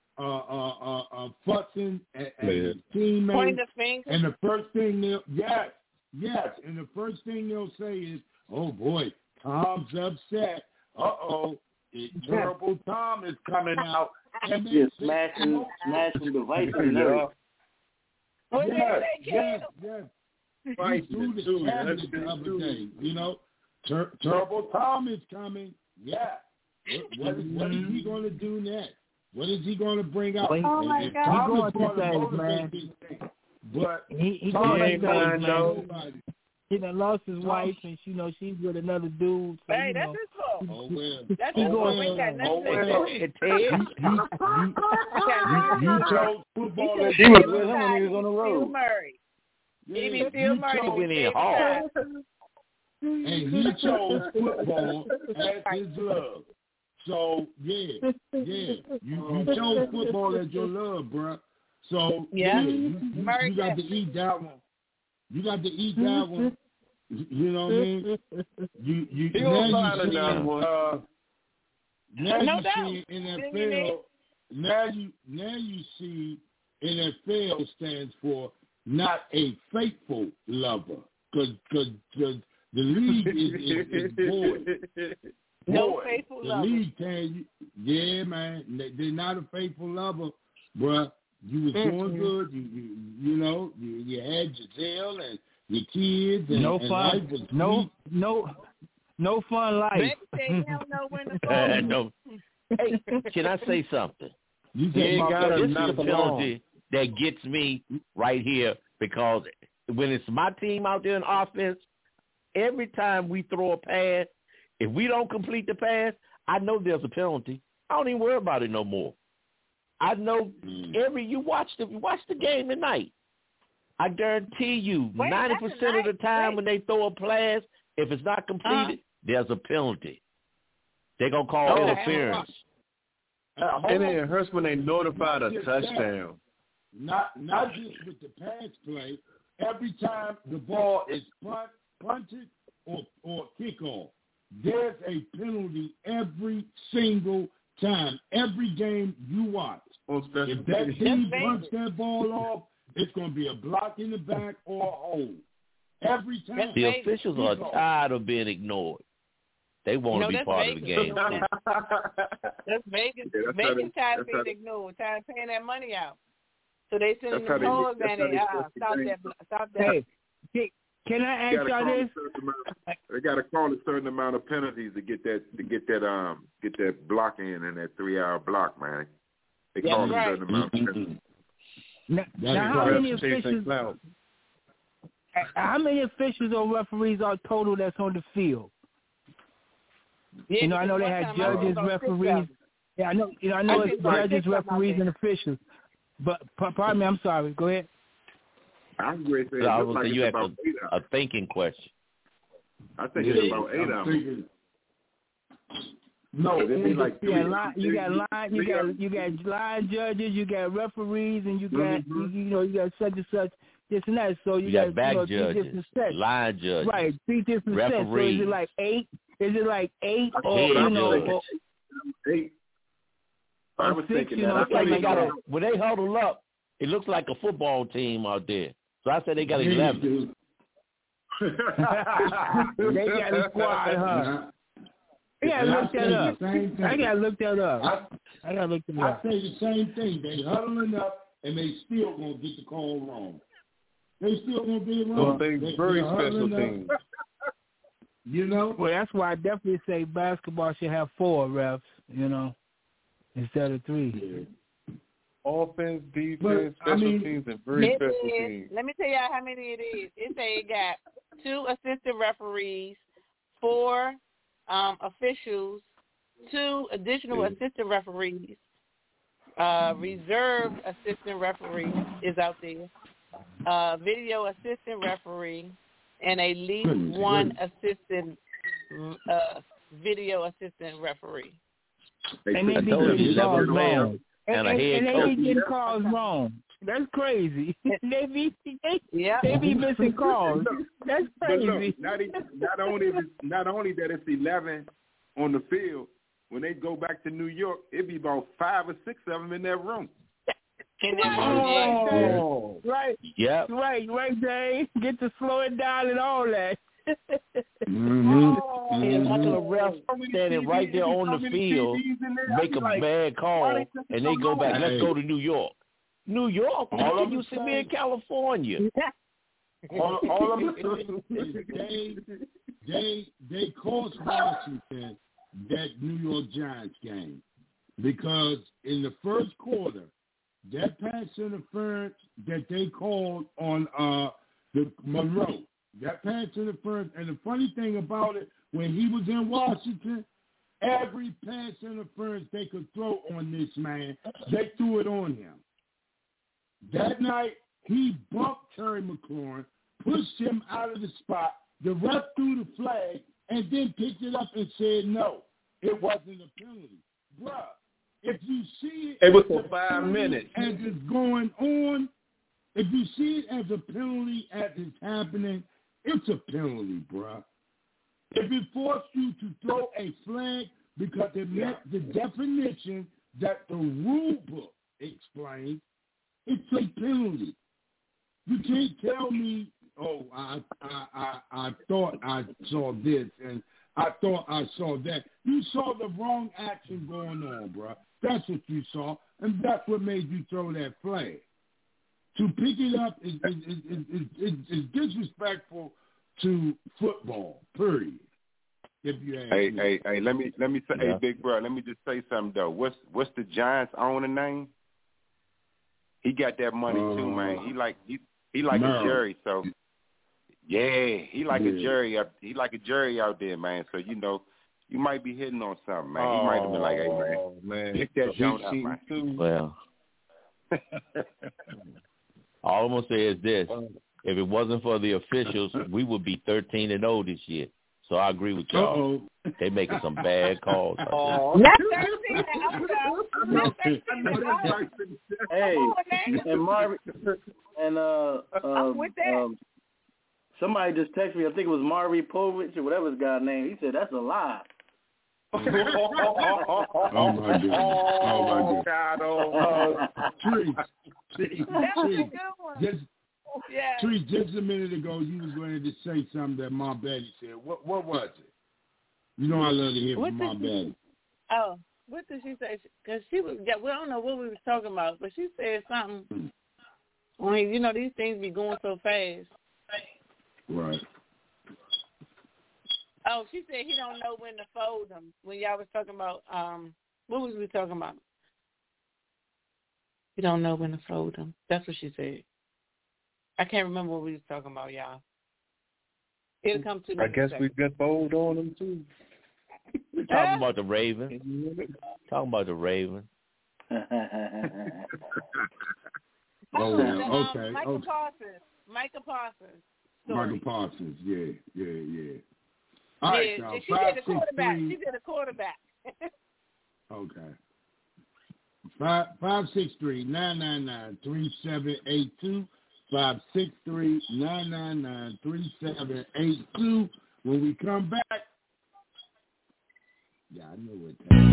fussing at his teammates. Pointing the finger. And the first thing and the first thing they'll say is, oh boy, Tom's upset. Terrible Tom is coming out. And smashing devices and everything. Yes. He threw the cabinet the other day. Terrible Tom is coming. Yeah. What is he going to do next? What is he going to bring out? Oh my God! He's going to motivate. But he going to say, he done lost his wife, and she's with another dude. So, hey, that's his fault. Oh well. That's his fault. We got nothing to say. You chose football. She was with him when he was on the road. Phil Murray. Phil Murray. And he chose football as his love. So you chose football as your love, bruh. So you got to eat that one. You got to eat that one. You know what I mean? Now you see NFL stands for not a faithful lover, because the league is void. No faithful lover. The league can, man. They're not a faithful lover, bruh. You was doing good. You had Giselle and your kids, and no fun. And life was no fun life. No. Hey, can I say something? You this is the penalty. that gets me right here, because when it's my team out there in offense, every time we throw a pass, if we don't complete the pass, I know there's a penalty. I don't even worry about it no more. I know you watch the game tonight. I guarantee you, 90% of the time when they throw a pass, if it's not completed, there's a penalty. They're going to call interference. And it hurts when they notify a touchdown. Not just with the pass play. Every time the ball is punted or kickoff, there's a penalty every single time. Every game you watch. If that team punts that ball off, it's going to be a block in the back or a hold. Every time. The officials are tired of being ignored. They want to be part of the game. That's Vegas. Vegas tired of being ignored, tired of paying that money out. So they send the calls and they stop that. Hey, can I ask y'all this? They got to call a certain amount of penalties to get that block in that 3-hour block, man. They call a certain amount of penalties. Now how many officials or referees are total that's on the field? Yeah, I know they had judges, referees. Yeah, I know it's judges, referees, and officials. But pardon me, I'm sorry. Go ahead. I was going to say you have a thinking question. I think it's about 8 of them. No, you got line judges, you got referees, and you got you got such and such, this and that. So you got back judges, line judges, right? 3 different sets. So is it like 8? Is it like 8 or 8? I was 6, thinking that. When they huddle up, it looks like a football team out there. So I said they got 11. They got a squad, huh? I gotta look that up. I gotta look that up. I say the same thing. They huddling up and they still gonna get the call wrong. They still gonna be wrong. They're very special things. Well, that's why I definitely say basketball should have 4 refs. Instead of 3. Yeah. Offense, defense, special teams, and very special teams. Let me tell y'all how many it is. It got 2 assistant referees, 4 officials, 2 additional assistant referees, reserved assistant referee is out there, video assistant referee, and at least 1 assistant video assistant referee. And they be getting calls wrong. And they be getting calls wrong. That's crazy. They be missing calls. That's crazy. But look, not only that it's 11 on the field. When they go back to New York, it'd be about 5 or 6 of them in that room. Right. Yeah. Right, Dave. Get to slow it down and all that. And one of the refs standing right there on the field, make a bad call, and they go back. Let's go to New York. New York? How can you see me in California? All of them, they cost Washington that New York Giants game because in the first quarter, that pass interference that they called on the Monroe, that pass interference, and the funny thing about it, when he was in Washington, every pass interference they could throw on this man, they threw it on him. That night, he bumped Terry McLaurin, pushed him out of the spot. The ref threw the flag and then picked it up and said, no, it wasn't a penalty. Bruh, if you see it was for 5 minutes. As it's going on, if you see it as a penalty as it's happening, it's a penalty, bruh. If it forced you to throw a flag because it met the definition that the rule book explains, it's a penalty. You can't tell me, oh, I thought I saw this and I thought I saw that. You saw the wrong action going on, bro. That's what you saw, and that's what made you throw that flag. To pick it up is disrespectful to football, period. If you ask me. Hey, let me say, hey, big bro, let me just say something though. What's the Giants' owner name? He got that money too, man. He like a Jerry, so yeah, he like a Jerry. He like a Jerry out there, man. So you know, you might be hitting on something, man. He might have been like, hey, man, pick that joint up, man. Well, all I'm gonna say is this: if it wasn't for the officials, we would be 13-0 this year. So I agree with y'all. They making some bad calls. Hey, and Marvin, and somebody just texted me. I think it was Marvin Povich or whatever his guy's name. He said that's a lie. Oh my God! Tree, just a minute ago, you was going to say something that Mom Betty said. What was it? You know I love to hear from Mom Betty. Oh, what did she say? Because we don't know what we were talking about, but she said something. I mean, you know, these things be going so fast. Right. Oh, she said he don't know when to fold them. When y'all was talking about, what was we talking about? He don't know when to fold them. That's what she said. I can't remember what we was talking about, y'all. It'll come to me. I guess we got fold on them too. We're talking about the Raven. Talking about the Raven. Okay. Michael Parsons. Michael Parsons. Yeah. All right, y'all. She did a quarterback. She did a quarterback. Okay. 563-999-3782. 563-999-3782. When we come back, yeah, I know what that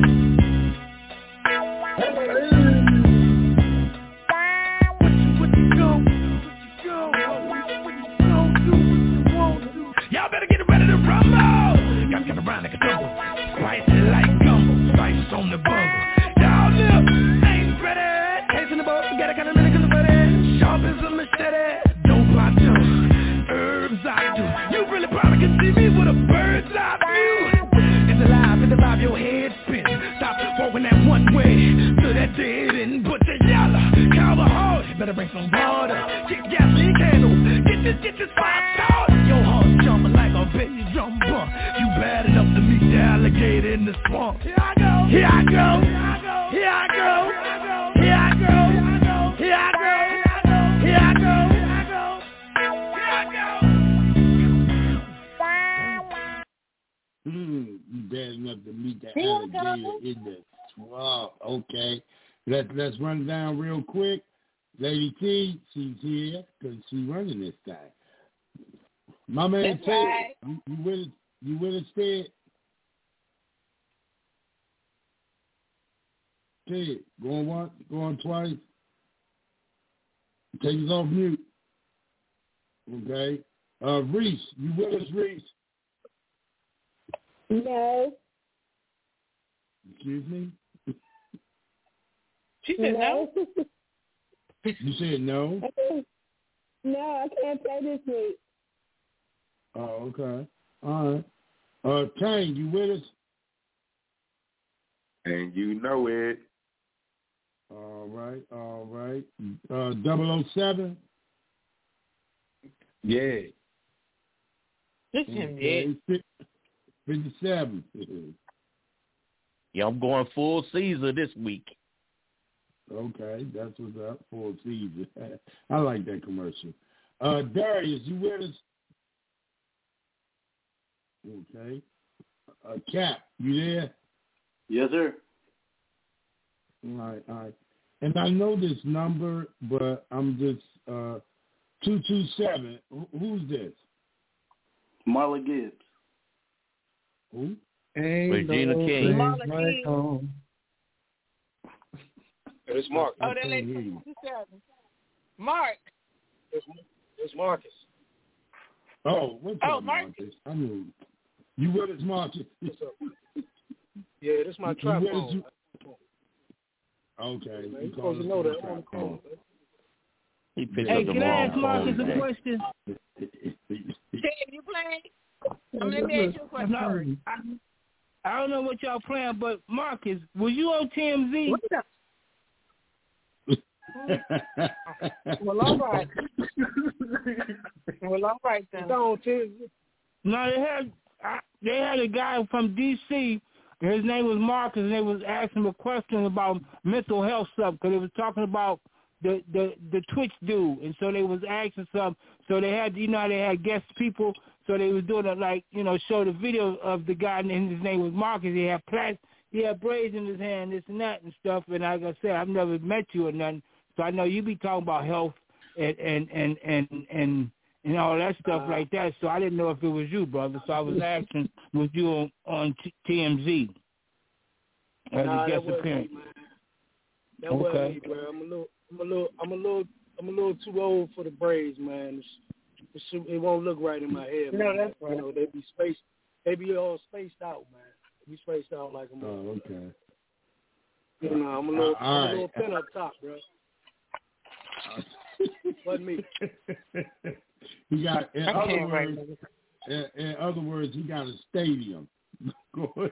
Y'all better get ready to rumble. Y'all get around like a tumble. Spicy like gumbo. Spice on the bungle. Y'all live, ain't ready. Tasting the boat, got a kind of minute in the ready. Sharp as a machete. Don't plot to herbs I do. You really probably can see me with a bird's eye view. It's alive, it's alive, your head spin. Stop walking that one way to that dead end. Put the yellow, call the horse. Better bring some water. Get gasoline candles. Get this fire started. Your heart jumping like a baby jumper. You bad enough to meet the alligator in the swamp. Here I go. Here I go. Here I go. Here I go. Here I go. Here I go. You bad enough to meet the alligator in the swamp. Okay. Let's run it down real quick. Lady T, she's here because she's running this thing. My man Ted, right. you with us, Ted? Ted, going once, going twice. Take us off mute. Okay. Reese, you with us, Reese? No. Excuse me? She said no. You said no? No, I can't play this week. Oh, okay. All right. Kane, you with us? And you know it. All right. 007? Yeah. Okay. 57. Yeah, I'm going full Caesar this week. Okay, that's what's up. Full Caesar. I like that commercial. Darius, you with us? Okay. Cap, you there? Yes, sir. All right. And I know this number, but I'm just 227. Who's this? Marla Gibbs. Who? Regina King. Marla King. It's Mark. Oh, that lady. Mark. It's Marcus. Oh, what's up, Marcus? I mean, you with us, Marcus? What's up? Yeah, this is my trap phone. Okay. You supposed to know that. He picked hey, up the can I ask Marcus a question? Dave, you playing? Let me ask you a question first. I don't know what y'all playing, but Marcus, were you on TMZ? Well, all right. Well, all right then. No, they had a guy from D.C. His name was Marcus, and they was asking him a question about mental health stuff because they was talking about the Twitch dude, and so they was asking something. So they had, they had guest people, so they was doing it show the video of the guy, and his name was Marcus. He had braids in his hand, this and that and stuff. And like I said, I've never met you or nothing, so I know you be talking about health and all that stuff like that. So I didn't know if it was you, brother. So I was asking, was you on TMZ as a guest appearance? That wasn't me, bro. I'm a little too old for the braids, man. It won't look right in my head. No, man. that's right. They be all spaced out, man. They be spaced out like a motherfucker. Okay. I'm a little thin up top, bro. Wasn't me. He got, in other words, he got a stadium. Wait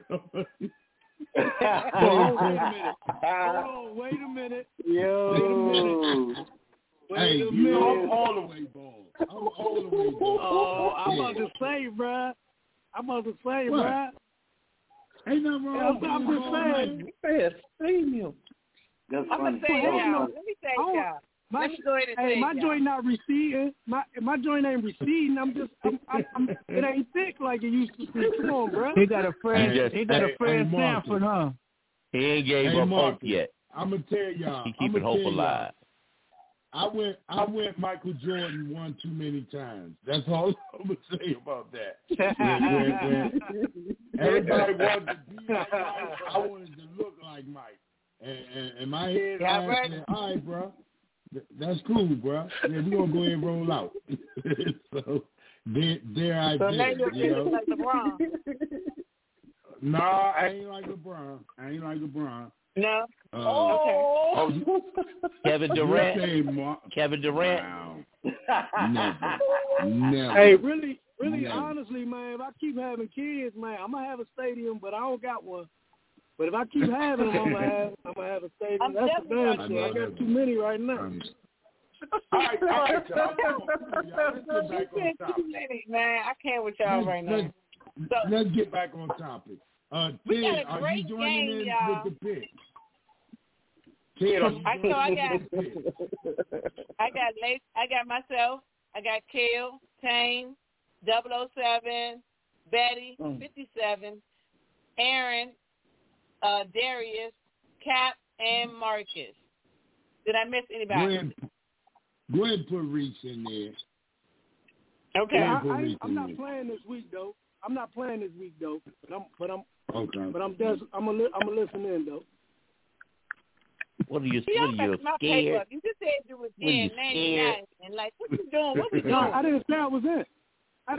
a minute. Yo. Hey, I'm all the way bald. Oh, I'm about to say, bro. Bruh. Ain't nothing wrong. I'm just saying. Stadium. That's funny. I'm gonna say y'all. Let me say y'all. Let me go ahead and say my joint not receding. My joint ain't receding. It ain't thick like it used to be. Come on, bro. He got a friend. Sanford, huh? He ain't gave up hope yet. I'm gonna tell y'all. He keeping hope alive. I went Michael Jordan one too many times. That's all I'm gonna say about that. When everybody wanted to be like Mike, I wanted to look like Mike. And my head, I said, all right, bro. That's cool, bro. Yeah, we're going to go ahead and roll out. So, there I so did. now you're feeling like LeBron. No, I ain't like LeBron. No? Okay. Kevin Durant? Kevin Durant? Wow. Never. Hey, really, honestly, man, if I keep having kids, man, I'm going to have a stadium, but I don't got one. But if I keep having them, I'm gonna have a stadium. That's the damn shit. I got too many right now. All right, y'all. Let's get back on topic. Too many, man. I can't with y'all right now. Let's get back on topic. We got Ted, a great are you joining game, in y'all. with the pick? Ted, I got myself. I got Kale, Tane, 007, Betty, 57, Aaron, Darius, Cap, and Marcus. Did I miss anybody? Go ahead and put Reese in there. Okay. I'm not playing this week though. But I'm gonna listen in though. What are you scared? You just said you was in 99 and like what you doing? What we doing? I didn't say I was in. I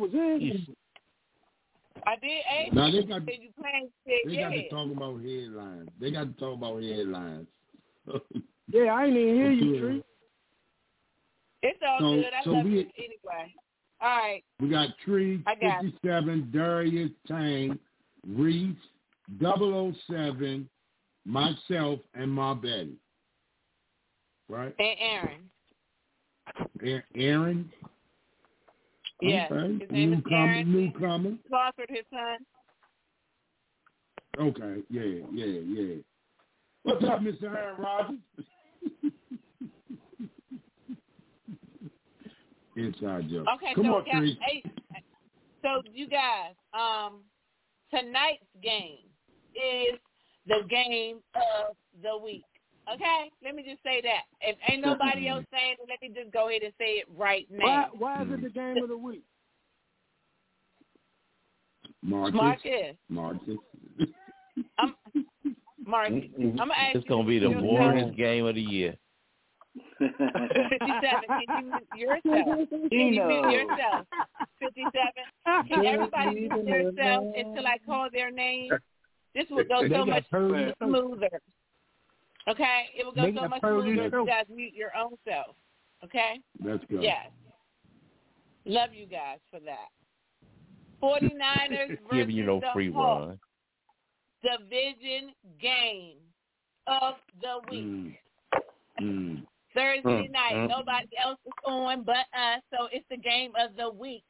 did. Now they got to talk about headlines. Yeah, I ain't even hear you, Tree. It's all good. I love you anyway. All right. We got Tree, 57, Darius, Tang, Reese, 007, myself, and my Betty. Right? And Aaron. Aaron? Yes. Okay. His name is Aaron. Newcomer. Sponsored his son. Okay. Yeah. What's up, Mr. Aaron Rodgers? Inside joke. Okay, Come on, Tree. So you guys, tonight's game is the game of the week. Okay? Let me just say that. If ain't nobody else saying it, let me just go ahead and say it right now. Why is it the game of the week? Marcus. Marcus. I'm gonna ask it's gonna be the boringest game of the year. 57. Can you mute yourself? Can you mute yourself? 57. Can everybody mute yourself until I call their name? This will go so much smoother. Okay? It will go so much smoother if you guys mute your own self. Okay? Let's go. Yes. Love you guys for that. 49ers versus giving you no free run. Division game of the week. Thursday night. Nobody else is on but us, so it's the game of the week.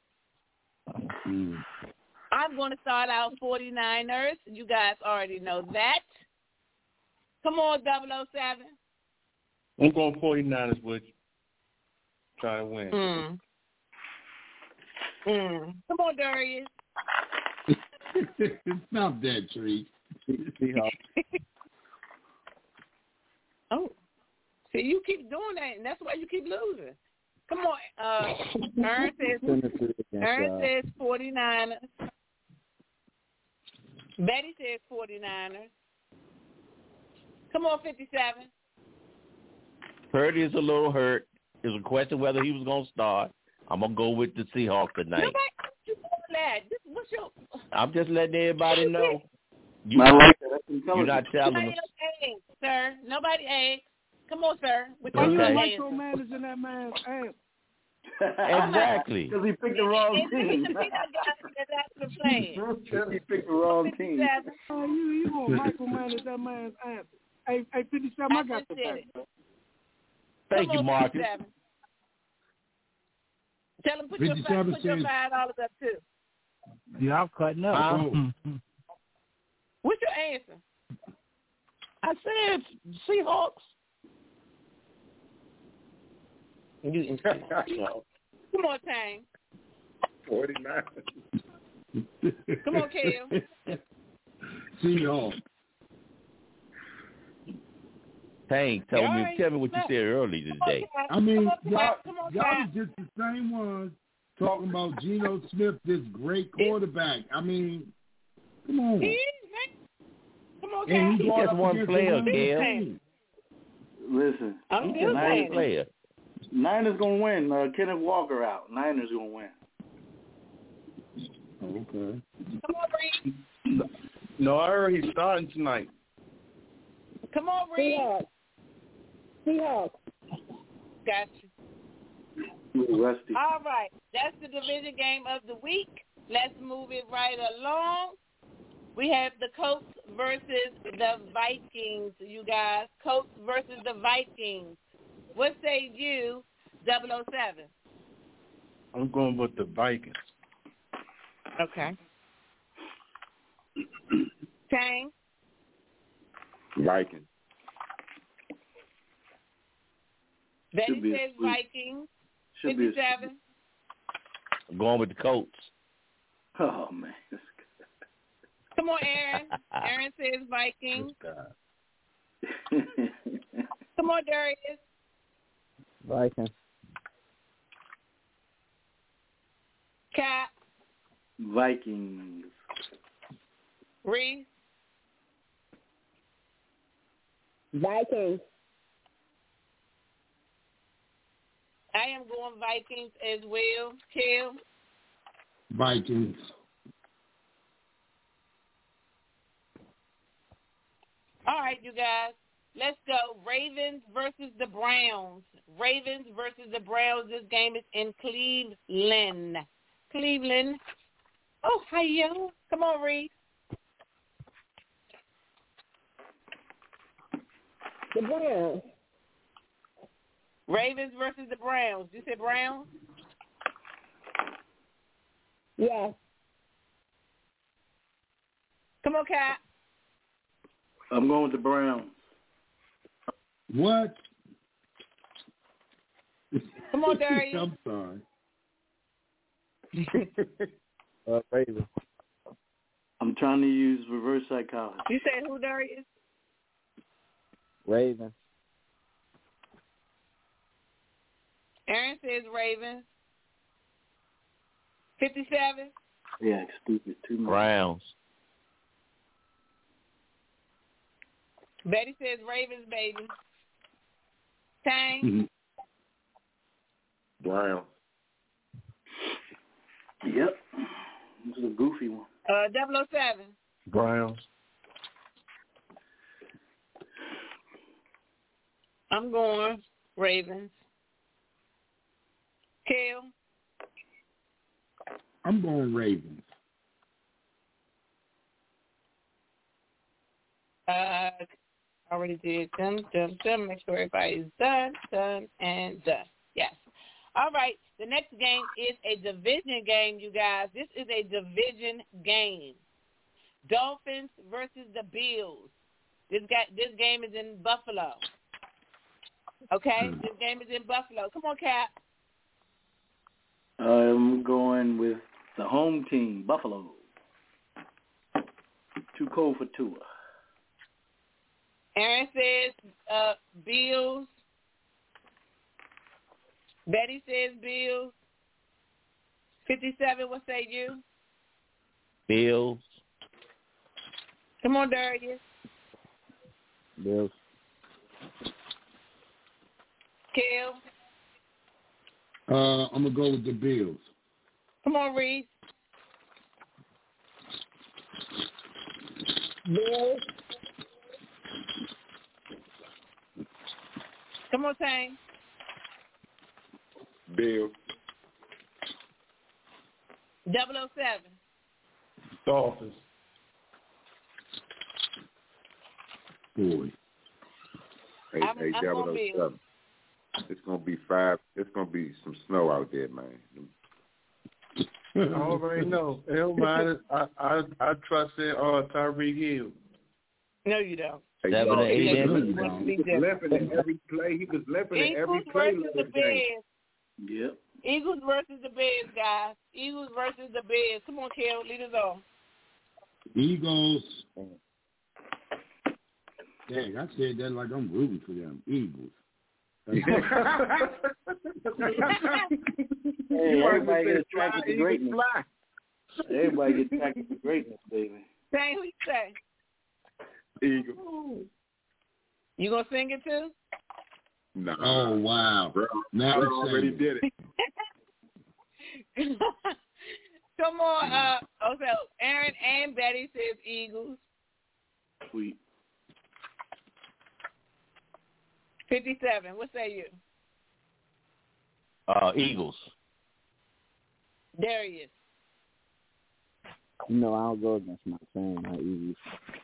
I'm going to start out 49ers. You guys already know that. Come on, 007. I'm going 49ers with you. Try to win. Come on, Darius. Stop that, Tree. Oh. See, you keep doing that, and that's why you keep losing. Come on. Aaron says 49ers. Betty says 49ers. Come on, 57. Purdy is a little hurt. There's a question whether he was going to start. I'm going to go with the Seahawks tonight. What's your... I'm just letting everybody know. You're not telling them. Eggs, sir. Nobody eggs. Come on, sir. Why you micromanaging that man's ass? Exactly. Because he picked the wrong team. He picked the wrong team. You gonna micromanage that man's ass? Hey, 57, I got the back. Thank you, Marcus. Tell him put your $5 up too. Yeah, I'm cutting up. What's your answer? I said Seahawks. Come on, Tang. 49. Come on, Kale. Seahawks. Tang, tell me what you said earlier today. I mean, y'all was just the same ones talking about Geno Smith, this great quarterback. I mean, come on. Come on, and he's just one player, Kale. Listen, I'm just one player. Niners gonna win. Kenneth Walker out. Niners gonna win. Okay. Come on, Reed. No, I heard he's starting tonight. Come on, Reed. Seahawks. Got you. Rusty. All right. That's the division game of the week. Let's move it right along. We have the Colts versus the Vikings, you guys. Colts versus the Vikings. What say you, 007? I'm going with the Vikings. Okay. Tang? Vikings. Betty says Vikings. 57. I'm going with the Colts. Oh, man. Come on, Aaron. Aaron says Vikings. Come on, Darius. Vikings. Cap. Vikings. Reese. Vikings. I am going Vikings as well. Kill. Vikings. All right, you guys. Let's go. Ravens versus the Browns. Ravens versus the Browns. This game is in Cleveland. Cleveland. Oh, hiyo. Come on, Reese. The Browns. Ravens versus the Browns. You said Browns? Yeah. Come on, Kat. I'm going with the Browns. What? Come on, Darius. I'm sorry. Ravens. I'm trying to use reverse psychology. You said who, Darius? Ravens. Aaron says Ravens. 57. Yeah, stupid. Too much. Browns. Betty says Ravens, baby. Tang. Mm-hmm. Browns. Yep. This is a goofy one. 007. Browns. I'm going Ravens. Kale. I'm going Ravens. Already did. Done. Make sure everybody's done, and done. Yes. All right. The next game is a division game, you guys. This is a division game. Dolphins versus the Bills. This game is in Buffalo. Okay? This game is in Buffalo. Come on, Cap. I'm going with the home team, Buffalo. Too cold for Tua. Aaron says Bills. Betty says Bills. 57, what say you? Bills. Come on, Darius. Bills. Kel. I'm going to go with the Bills. Come on, Reese. Bills. Come on, Tang. Bills. 007. Dolphins. Boy. Hey, I'm 007. It's gonna be 5. It's gonna be some snow out there, man. I already know. I trust in Tyreek Hill. No, you don't. 7 to 8 He was limping in every play. He was limping in every play. Eagles versus the Bears. Yep. Eagles versus the Bears, guys. Eagles versus the Bears. Come on, Kel, lead us on. Eagles. Dang, I said that like I'm rooting for them. Eagles. Hey, everybody gets attracted to greatness. Everybody gets attracted to greatness, baby. Say who you say? Eagles. You gonna sing it too? No. Oh wow! Bro, now I already did it. Come on, so Aaron and Betty says Eagles. Sweet. 57. What say you? Eagles. Darius. You know, I'll go against my team, my Eagles.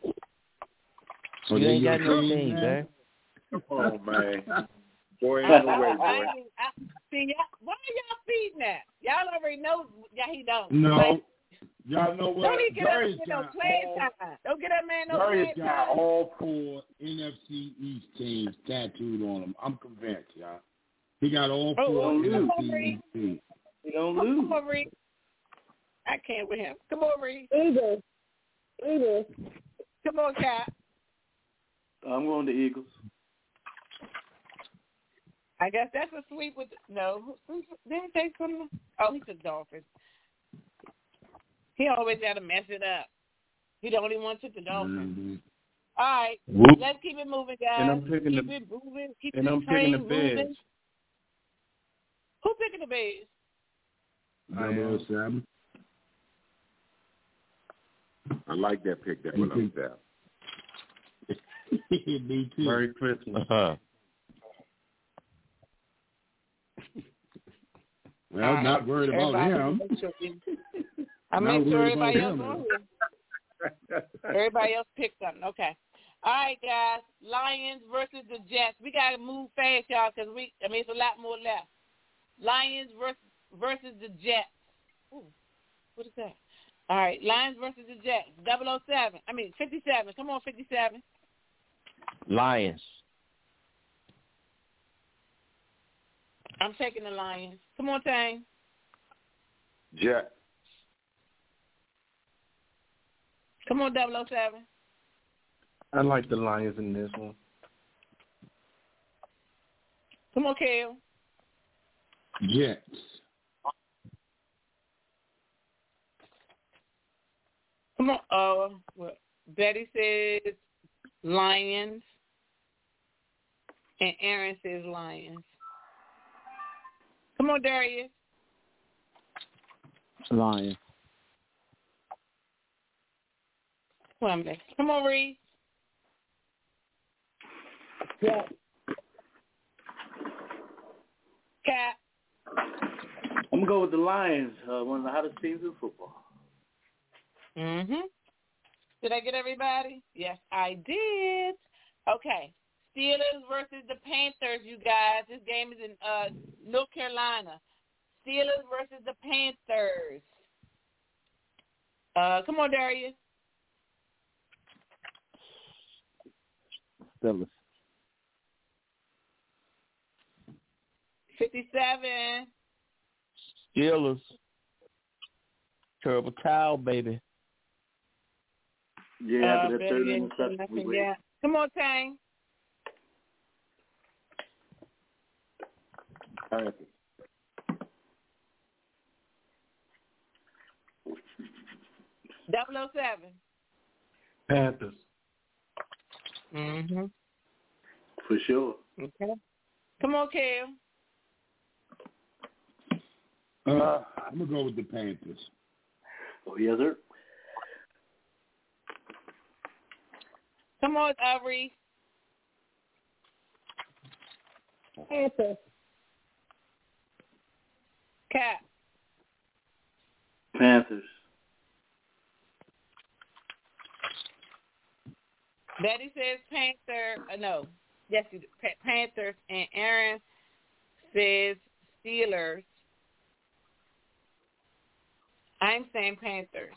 So you ain't got no team, man. Come on, man. Boy, ain't no way, boy. See, why are y'all feeding that? Y'all already know. Yeah, he don't. No. Like, y'all know what? Don't he get up no playing time? Don't get that man no playing time. Got all 4 NFC East teams tattooed on him. I'm convinced, y'all. He got all 4 NFC East teams. He don't lose. Come on, Reed. I can't with him. Come on, Reed. Eagles. Come on, Cat. I'm going to Eagles. I guess that's a sweep with no. Didn't he take some? Oh, he took Dolphins. He always got to mess it up. He the only one took the Dolphins. Mm-hmm. All right, let's keep it moving, guys. And I'm picking keep it moving. Keep and I'm picking the Bears. Who picking the Bears? 007. I like that pick, that 007. Me too. Merry Christmas. Well, not worried about him. I make sure everybody else on here. Everybody else picked something. Okay. All right, guys. Lions versus the Jets. We got to move fast, y'all, because it's a lot more left. Lions versus the Jets. Ooh, what is that? All right, Lions versus the Jets. 57. Come on, 57. Lions. I'm taking the Lions. Come on, Tang. Jets. Come on, 007. I like the Lions in this one. Come on, Kale. Jets. Come on. Betty says Lions, and Aaron says Lions. Come on, Darius. Lions. Come on, Reed. Yeah. Cat. I'm going to go with the Lions, one of the hottest teams in football. Mm-hmm. Did I get everybody? Yes, I did. Okay. Steelers versus the Panthers, you guys. This game is in North Carolina. Steelers versus the Panthers. Come on, Darius. Steelers. 57. Steelers. Terrible towel, baby. Yeah, the third interception. Yeah. Come on, Tang. Panthers. 007. Panthers. Mm-hmm. For sure. Okay. Come on, Kel. I'm going to go with the Panthers. Oh, yes, sir. Come on, Reese. Panthers. Cap. Panthers. Betty says Panther. No. Yes, you do. Panthers. And Aaron says Steelers. I'm saying Panthers.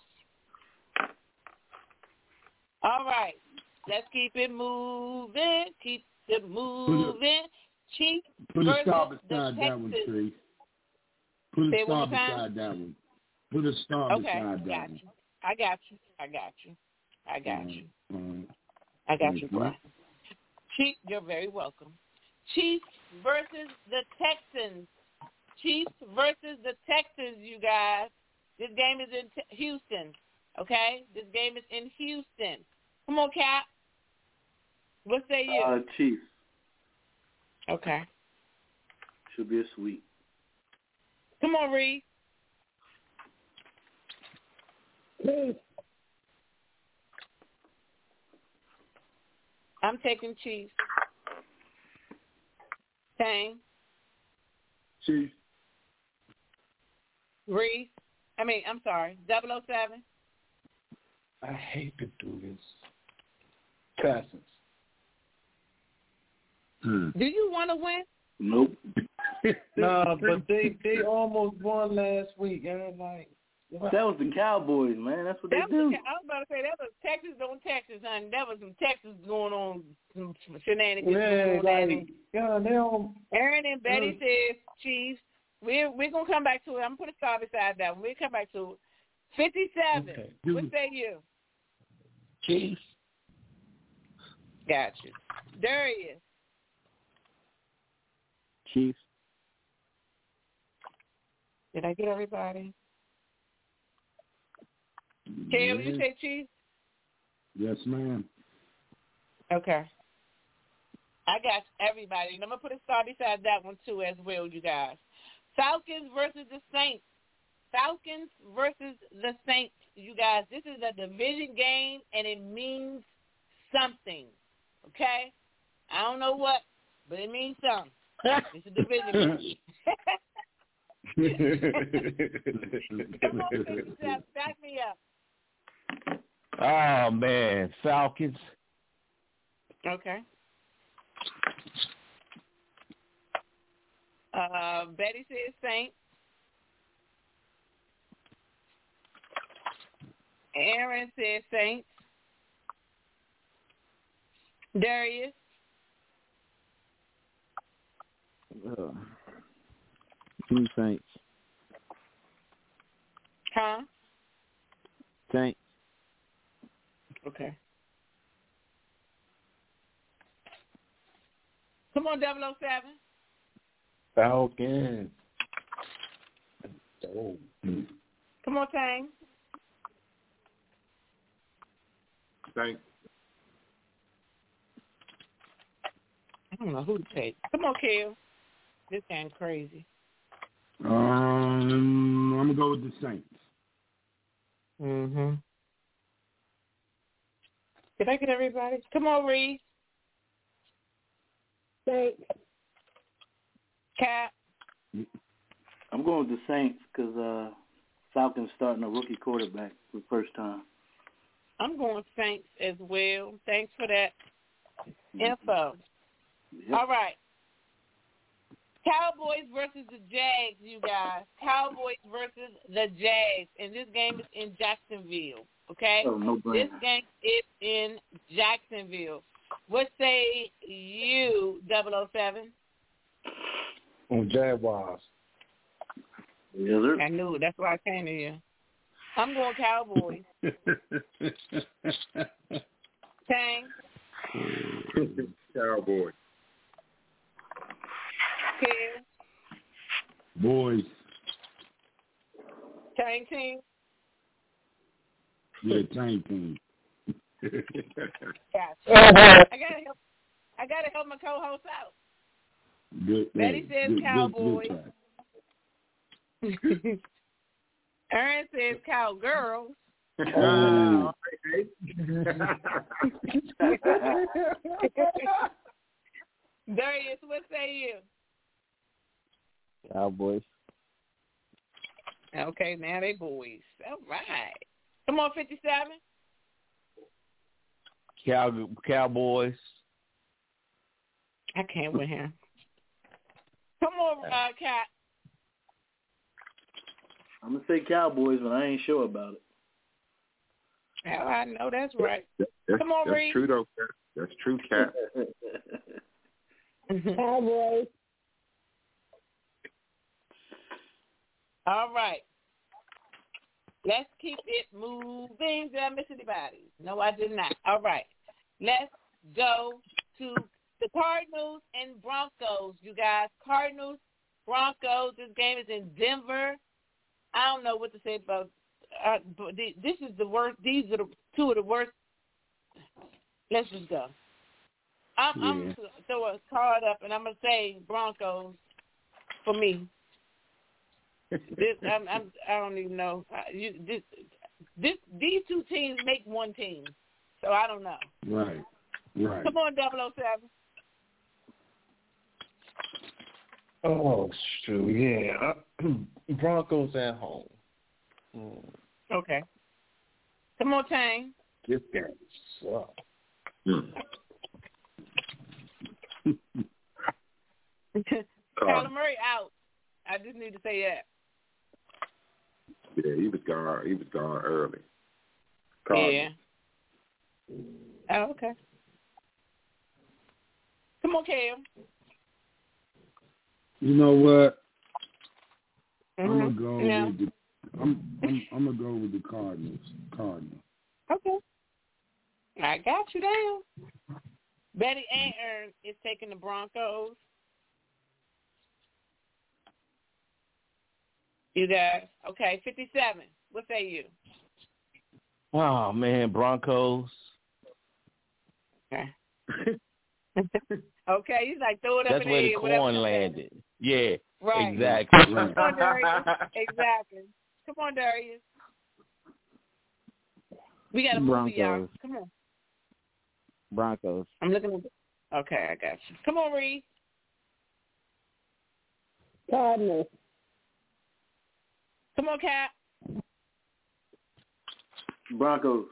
All right. Let's keep it moving. Keep it moving. Chiefs Put a versus star the beside that one, Texans. Tree. Put Say a it one star more time? beside that one. Put a star Okay, beside that one. I got you. I got you, bro. Chiefs, you're very welcome. Chiefs versus the Texans. Chiefs versus the Texans, you guys. This game is in Houston, okay? This game is in Houston. Come on, Cap. What say you? Chiefs. Okay. Should be a sweep. Come on, Reed. Chiefs. I'm taking Chiefs. Tang. Chiefs. Reed. I'm sorry. 007. I hate to do this. Texans. Do you want to win? Nope. No, but they almost won last week, and I'm like, that was the Cowboys, man. That's what they do. I was about to say that was Texas on Texas, honey. That was some Texas going on, some shenanigans yeah, going on. like, yeah, they don't. Aaron and Betty says Chiefs. We're gonna come back to it. I'm gonna put a star beside that one. We'll come back to it. 57. Okay. What say you? Chiefs. Got you. Darius. Chiefs. Did I get everybody? Kale, you say Chiefs? Yes, ma'am. Okay. I got everybody. And I'm going to put a star beside that one, too, as well, you guys. Falcons versus the Saints. Falcons versus the Saints, you guys. This is a division game, and it means something, okay? I don't know what, but it means something. It's a division game. Come on, back me up. Oh, man. Falcons. Okay. Betty says Saints. Aaron says Saints. Darius. Team Saints. Huh? Saints. Okay. Come on, 007. Falcons. Oh. Come on, Tang. Thanks. I don't know who to take. Come on, Kel. This game crazy. I'm going to go with the Saints. Mm-hmm. Did I get everybody? Come on, Reed. Saints. Cap. I'm going with the Saints because Falcons starting a rookie quarterback for the first time. I'm going Saints as well. Thanks for that. info. Yep. All right. Cowboys versus the Jags, you guys. Cowboys versus the Jags. And this game is in Jacksonville, okay? Oh, no brainer. This game is in Jacksonville. What say you, 007? On Jaguars. Yes, sir. I knew it. That's why I came to you. I'm going Cowboys. Tang? Cowboys. Kim? Boys. Tang team? Yeah, Tang team. Gotcha. I gotta help my co-host out. Good. Betty says Cowboys. Good Aaron says Cowgirls. Oh. Darius, what say you? Cowboys. Okay, now they boys. All right. Come on, 57. Cowboys. I can't win here. Come on, Cat. I'm going to say Cowboys, but I ain't sure about it. Oh, I know that's right. Come on, that's Reed. True, though, Cat. That's true, Cat. Cowboys. All right. Let's keep it moving. Did I miss anybody? No, I did not. All right. Let's go to the Cardinals and Broncos, you guys. Cardinals, Broncos. This game is in Denver. I don't know what to say about this is the worst. These are the two of the worst. Let's just go. I'm going to throw a card up, and I'm going to say Broncos for me. This I don't even know. These two teams make one team, so I don't know. Right. Come on, 007. Oh, shoot, yeah. Broncos at home. Okay. Come on, Tang. This game sucks. Kyler Murray out. I just need to say that. Yeah, he was gone. He was gone early. Yeah. Oh, okay. Come on, Cam. You know what? Mm-hmm. I'm gonna go with the. I'm gonna go with the Cardinals. Okay. I got you down. Betty Aaron is taking the Broncos. You guys. Okay, 57. What say you? Oh, man, Broncos. Okay. Okay, he's like, throw it up That's in where the the air. corn landed. Yeah, right. Exactly. Come on, Darius. Exactly. Come on, Darius. We got a movie, y'all. Come on. Broncos. I'm looking at Okay, I got you. Come on, Reed. Cardinals. Come on, Cat. Broncos.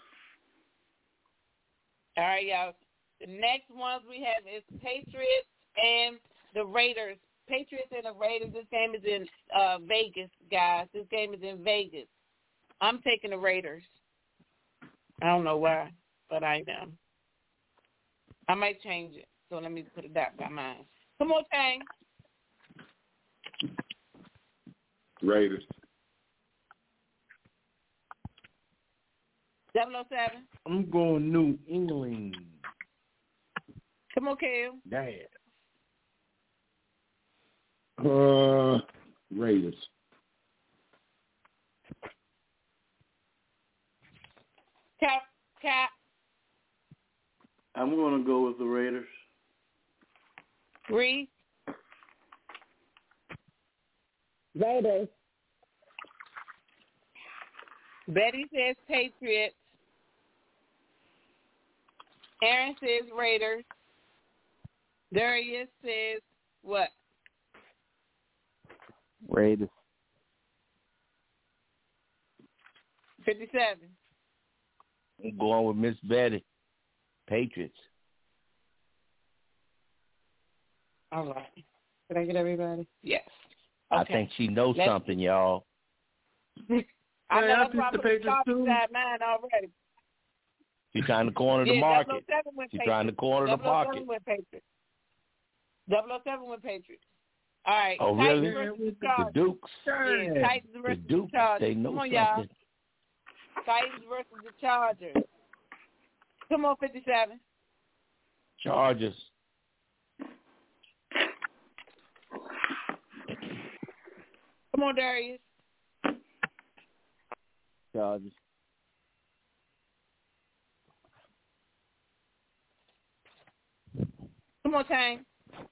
All right, y'all. The next ones we have is Patriots and the Raiders. Patriots and the Raiders. This game is in Vegas, guys. This game is in Vegas. I'm taking the Raiders. I don't know why, but I am. I might change it, so let me put it back by mine. Come on, Tang. Raiders. 007. I'm going New England. Come on, Kel. Dad. Raiders. Cap. I'm going to go with the Raiders. Reed. Raiders. Betty says Patriots. Aaron says Raiders. Darius says what? Raiders. 57. I'm going with Miss Betty. Patriots. All right. Did I get everybody? Yes. Okay. I Okay. think she knows something, y'all. I know that's why I put the top beside mine already. She's trying to corner the market. She's trying to corner the market. 007 went Patriots. All right. Oh, Titans really? The Dukes. Yeah, Titans versus the Dukes. Chargers. They know Come on, something. y'all. Titans versus the Chargers. Come on, 57. Chargers. Come on, Darius. Chargers. Come on, Tang.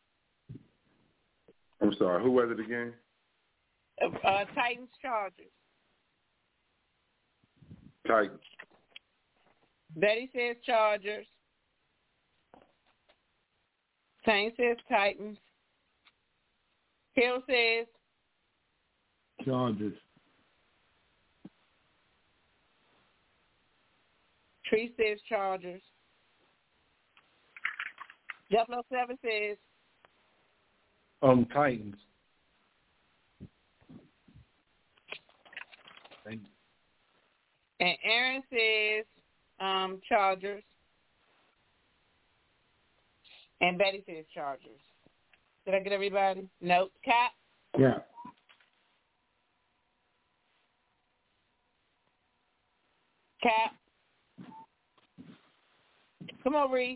I'm sorry. Who was it again? Titans, Chargers. Titans. Betty says Chargers. Tang says Titans. Hill says Chargers. Tree says Chargers. 007 says Titans. And Aaron says Chargers. And Betty says Chargers. Did I get everybody? Nope. Cap? Yeah. Cap? Come on, Reese.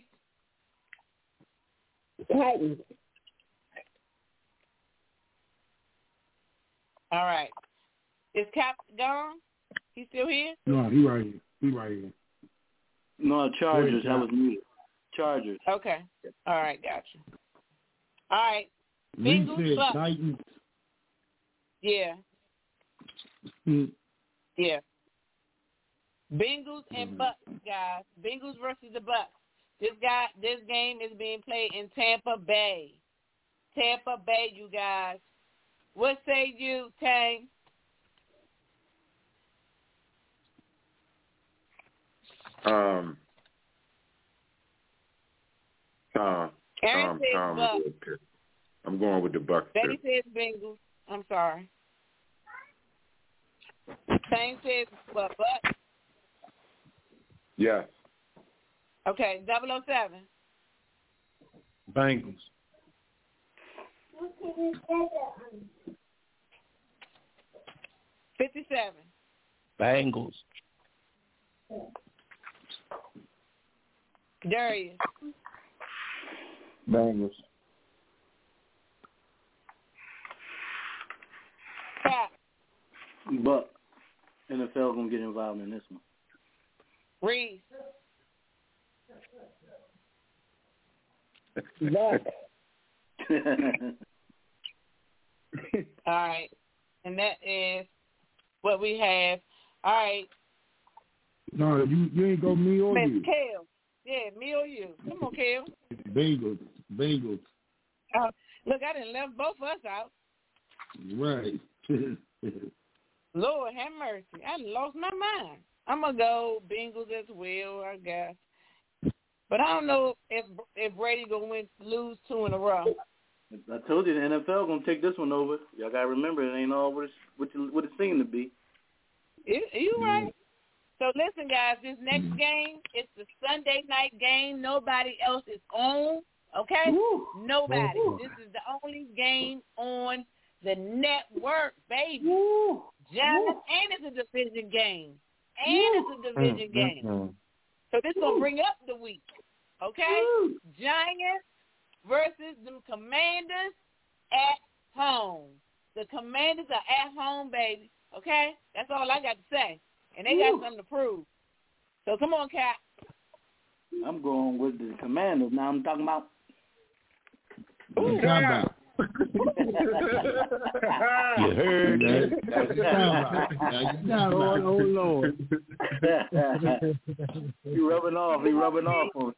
Titans. All right. Is Cap gone? He still here? No, he right here. He right here. No, Chargers. That was me. Chargers. Okay. All right, gotcha. All right. Reese Bengals, said Bucks. Titans. Yeah. Yeah. Bengals and Bucks, guys. Bengals versus the Bucks. This game is being played in Tampa Bay. Tampa Bay, you guys. What say you, Tang? Tom. Aaron says Bucks. I'm going with the Bucks. Betty says Bengals. I'm sorry. Tang says Bucks. Yes. Okay, 007. Bengals. $57. Bengals. Darius. Bengals. Cap. But NFL gonna get involved in this one. Reese. All right. And that is what we have. All right. No, you ain't go me or Miss you. Kale. Yeah, me or you. Come on, Kale. Bengals. Look, I done left both of us out. Right. Lord have mercy. I lost my mind. I'm going to go Bengals as well, I guess. But I don't know if Brady going to lose 2 in a row. I told you the NFL going to take this one over. Y'all got to remember it ain't all what it seemed to be. You right. So listen, guys, this next game, it's the Sunday night game. Nobody else is on, okay? Woo. Nobody. Woo. This is the only game on the network, baby. Woo. Giants, and it's a division game. So this going to bring up the week, okay? Woo. Giants versus the Commanders at home. The Commanders are at home, baby, okay? That's all I got to say. And they got something to prove. So come on, Cap. I'm going with the Commanders. Now I'm talking about. You heard that. Oh, Lord. He rubbing off on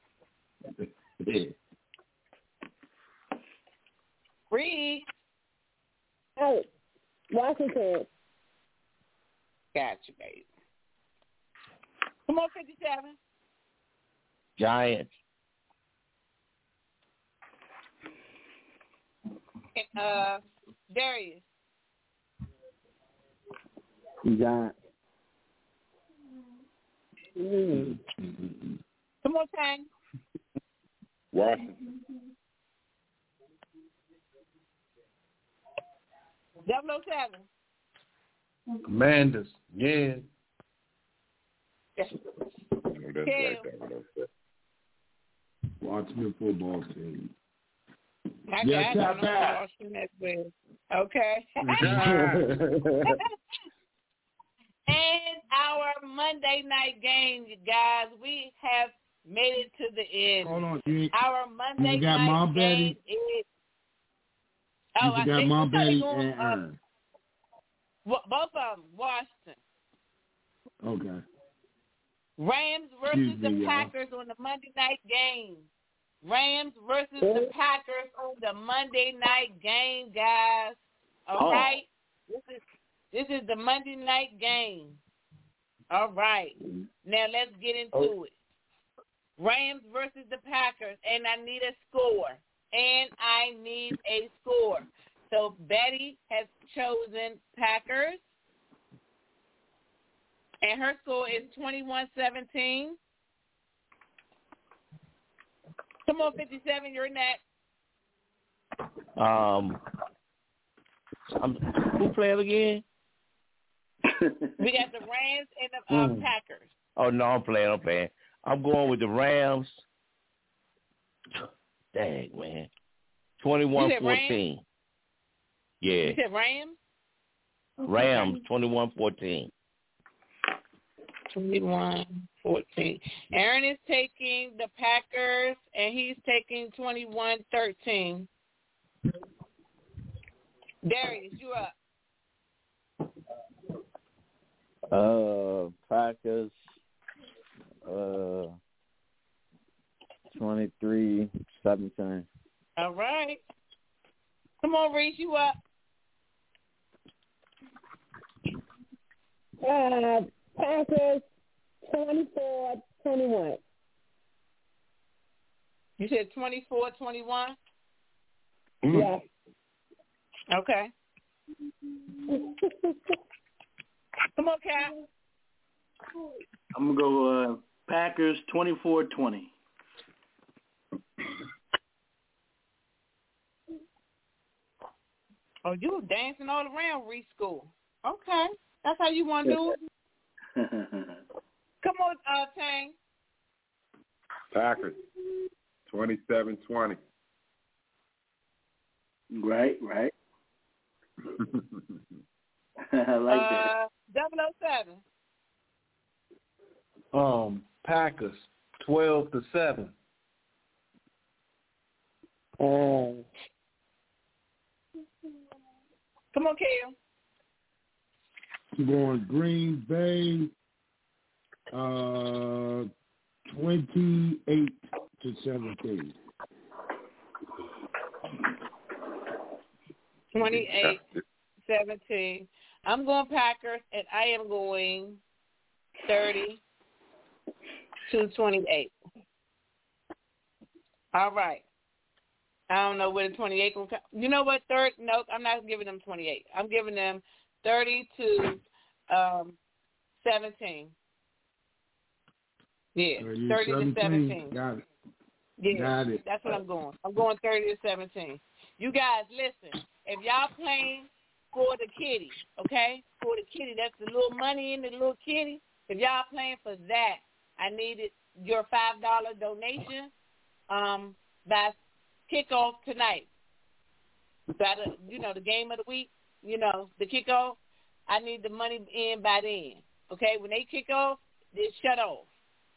Reed. Hey, Washington. Gotcha, baby. Come on, 57. Giants. Darius. Giants. Come on, Tang. Washington. 007. Commanders. Yeah. Washington football team. I got Washington as well. Okay. And our Monday night game, you guys, we have made it to the end. Hold on, our Monday night game is. Oh, I got Mom Betty and both of them, Washington. Okay. Rams versus the Packers on the Monday night game. Rams versus the Packers on the Monday night game, guys. All right. This is the Monday night game. All right. Now let's get into it. Rams versus the Packers, and I need a score. So Betty has chosen Packers, and her score is 21-17. Come on, 57, you're next. Who playing again? We got the Rams and the Packers. Oh, no, I'm playing. I'm going with the Rams. Dang, man. 21-14. Yeah. You said Rams? Rams, 21-14. 21-14. Aaron is taking the Packers, and he's taking 21-13. Darius, you up. Packers, 23-17. All right. Come on, Reese, you up. Packers, 24-21. You said 24-21? Yeah. Okay. Come on, Kat. I'm going to go Packers 24-20. Oh, you were dancing all around Reese School. Okay. That's how you want to do it? Come on, Tang. Packers 27-20. Right. I like that. 007. Packers 12-7. Come on, Kim. I'm going Green Bay 28-17. 28-17. I'm going Packers, and I am going 30-28. All right. I don't know where the 28 will come. You know what? Nope, I'm not giving them 28. I'm giving them 30-17. Yeah, 30-17. Got it. Yeah, Got it. That's what I'm going. I'm going 30-17. You guys, listen. If y'all playing for the kitty, okay? For the kitty, that's the little money in the little kitty. If y'all playing for that, I needed your $5 donation by kickoff tonight. By the game of the week, the kickoff. I need the money in by then. Okay, when they kick off, they shut off.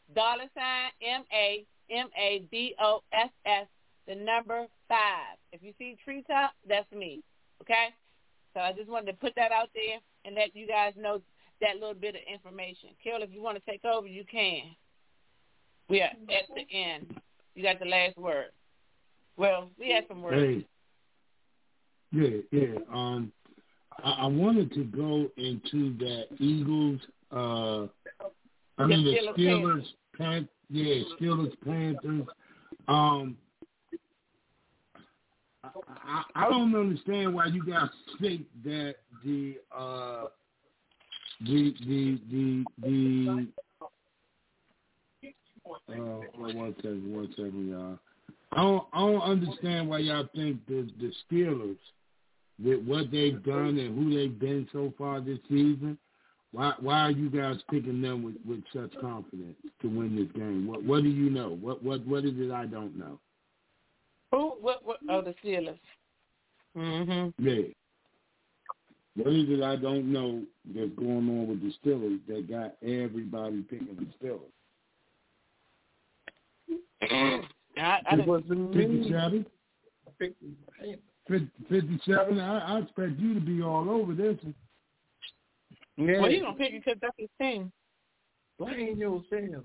$MAMABOSS, the number 5. If you see Treetop, that's me. Okay? So I just wanted to put that out there and let you guys know that little bit of information. Carol, if you want to take over, you can. We are at the end. You got the last word. Well, we had some words. Hey. Yeah. I wanted to go into that Eagles. The Steelers. Steelers, Panthers. I don't understand why you guys think that one second, y'all. I don't understand why y'all think the Steelers, with what they've done and who they've been so far this season, why are you guys picking them with such confidence to win this game? What do you know? What is it I don't know? Who? What? Oh, the Steelers. Mm-hmm. Yeah. What is it I don't know that's going on with the Steelers that got everybody picking the Steelers? It wasn't 57? 57? I expect you to be all over this. Yeah. Well, you're going to pick it because that's his team. Blame yourself.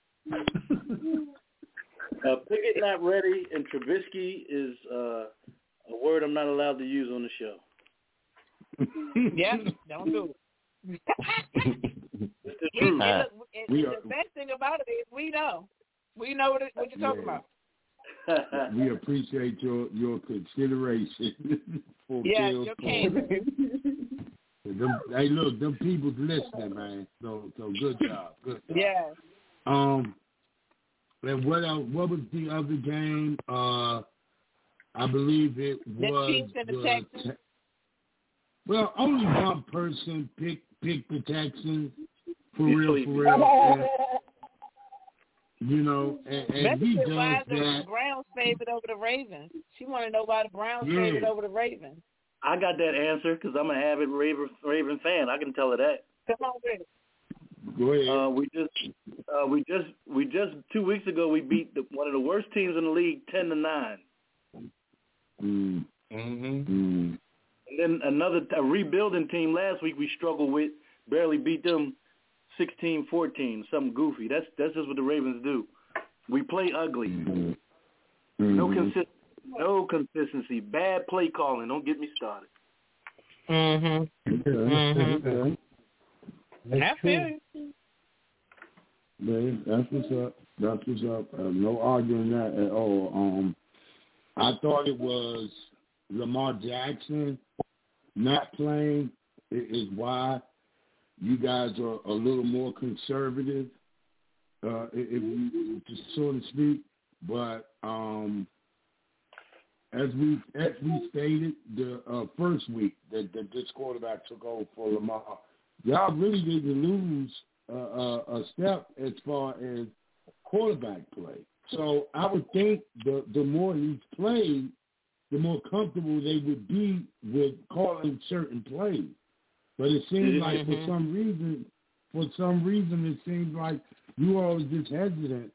Pickett not ready, and Trubisky is a word I'm not allowed to use on the show. Yeah, don't do it. It's true. The best thing about it is we know what you're talking about. We appreciate your consideration for Bill's Hey, look, them people's listening, man. So good job. Yeah. And what else? What was the other game? I believe it was Chiefs and the Texans. Well, only one person picked the Texans for real. You know, and he does that. The Browns favored over the Ravens. She want to know why the Browns favored over the Ravens. I got that answer because I'm an avid Raven fan. I can tell her that. Come on with it. Go ahead. We just 2 weeks ago we beat one of the worst teams in the league 10-9. And then a rebuilding team last week we struggled with, barely beat them 16-14, something goofy. That's just what the Ravens do. We play ugly. No consistency. Bad play calling. Don't get me started. That's it. Man, that's what's up. No arguing that at all. I thought it was Lamar Jackson not playing is why you guys are a little more conservative, if you just so to speak. But as we stated the first week that this quarterback took over for Lamar, y'all really didn't lose a step as far as quarterback play. So I would think the more he's played, the more comfortable they would be with calling certain plays. But it seems like for some reason, it seems like you all are just hesitant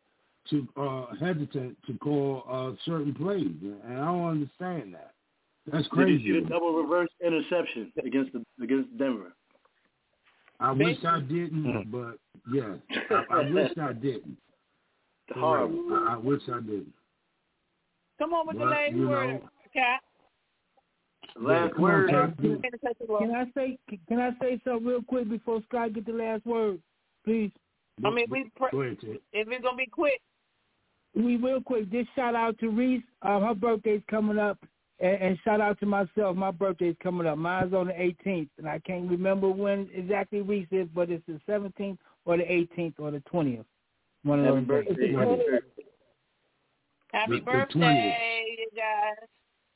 to call certain plays, and I don't understand that. That's crazy. Did you see the double reverse interception against Denver? I wish I didn't, but yeah, I wish I didn't. Horrible. I wish I didn't. Come on with the last word, Cat. Last word. Can I say something real quick before Scott get the last word, please? I mean, if it's gonna be quick. We real quick. Just shout out to Reese. Her birthday's coming up, and shout out to myself. My birthday's coming up. Mine's on the 18th, and I can't remember when exactly Reese is, but it's the 17th or the 18th or the 20th. One of those days. Happy birthday, you guys.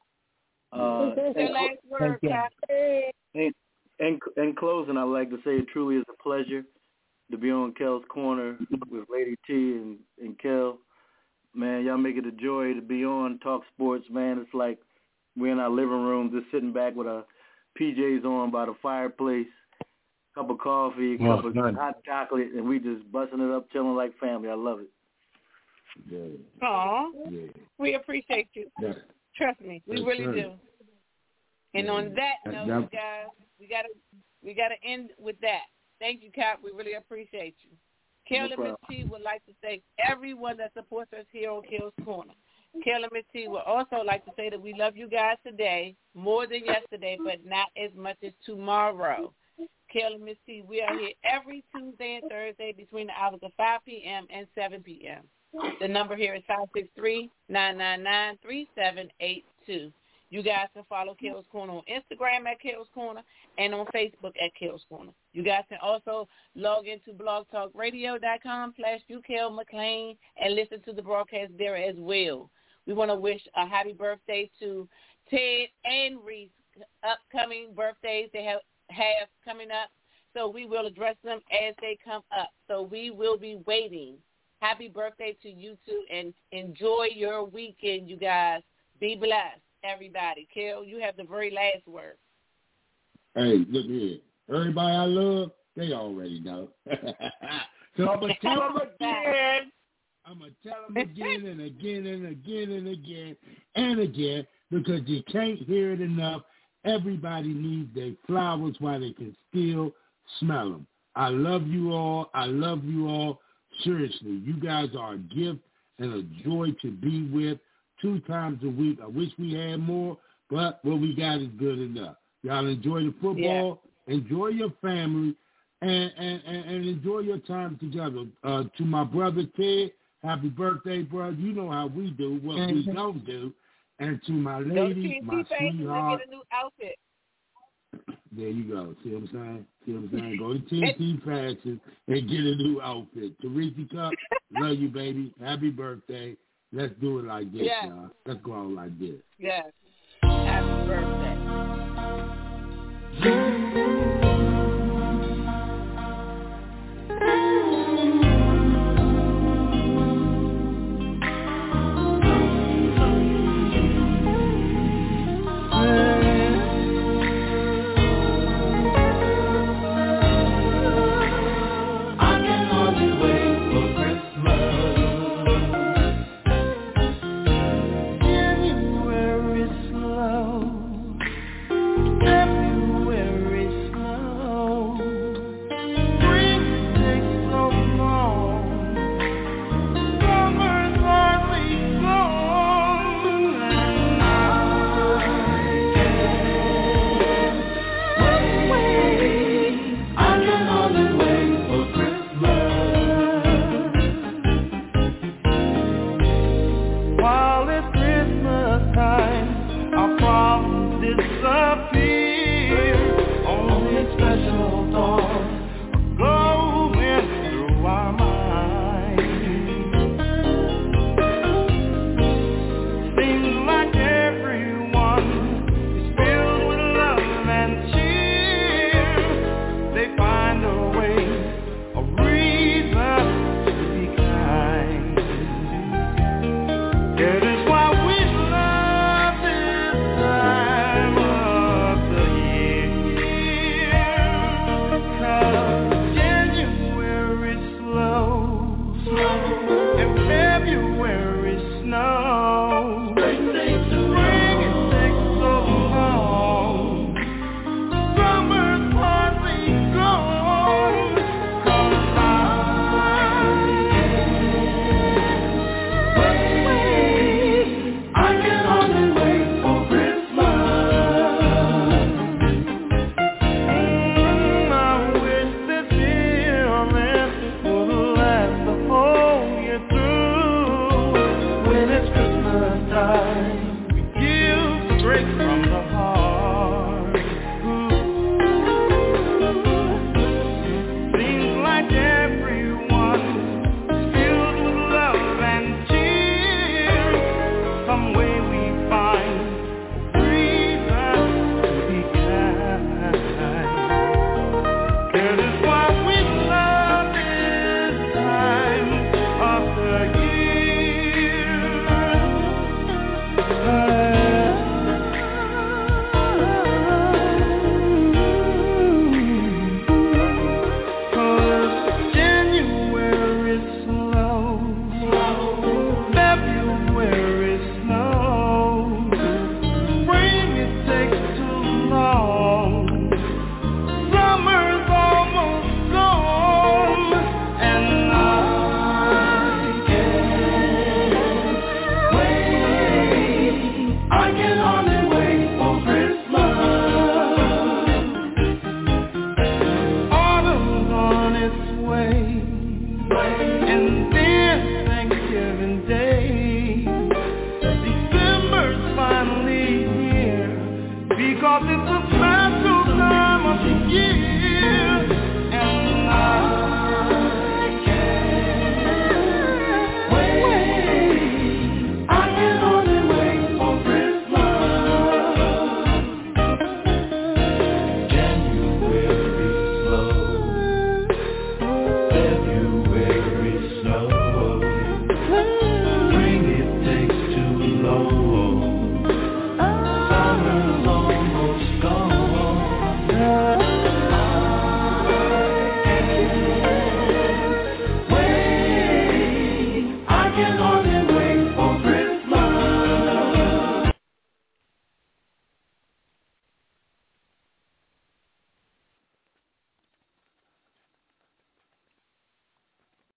Last word, Cat. In closing, I'd like to say it truly is a pleasure to be on Kel's Corner with Lady T and Kel. Man, y'all make it a joy to be on, talk sports, man. It's like we're in our living room just sitting back with our PJs on by the fireplace, cup of coffee, a cup of hot chocolate, and we just busting it up, chilling like family. I love it. Yeah. Aw, yeah. We appreciate you. Yeah. Trust me, we really do. And on that note, guys, we gotta end with that. Thank you, Cap. We really appreciate you. Kel and Miss T would like to thank everyone that supports us here on Kel's Corner. Kel and Miss T would also like to say that we love you guys today more than yesterday, but not as much as tomorrow. Kel and Miss T, we are here every Tuesday and Thursday between the hours of 5 p.m. and 7 p.m. The number here is 563-999-3782. You guys can follow Kel's Corner on Instagram at Kel's Corner and on Facebook at Kel's Corner. You guys can also log into blogtalkradio.com/UKelMcLean and listen to the broadcast there as well. We want to wish a happy birthday to Ted and Reese, upcoming birthdays they have coming up. So we will address them as they come up. So we will be waiting. Happy birthday to you two, and enjoy your weekend, you guys. Be blessed, everybody. Kel, you have the very last word. Hey, look here. Everybody I love, they already know. So I'm going to tell them again. I'm going to tell them again and again and again and again and again, because you can't hear it enough. Everybody needs their flowers while they can still smell them. I love you all. I love you all. Seriously, you guys are a gift and a joy to be with 2 times a week. I wish we had more, but what we got is good enough. Y'all enjoy the football, enjoy your family, and enjoy your time together. To my brother Ted, happy birthday, brother. You know how we do, what we don't do. And to my lady, my sweetheart. Get a new outfit. There you go. See what I'm saying? Go to TNT Fashion and get a new outfit. Teresa Cup, love you, baby. Happy birthday. Let's do it like this, y'all. Let's go on like this. Yes. Happy birthday. January slow. because it's a special time of the year.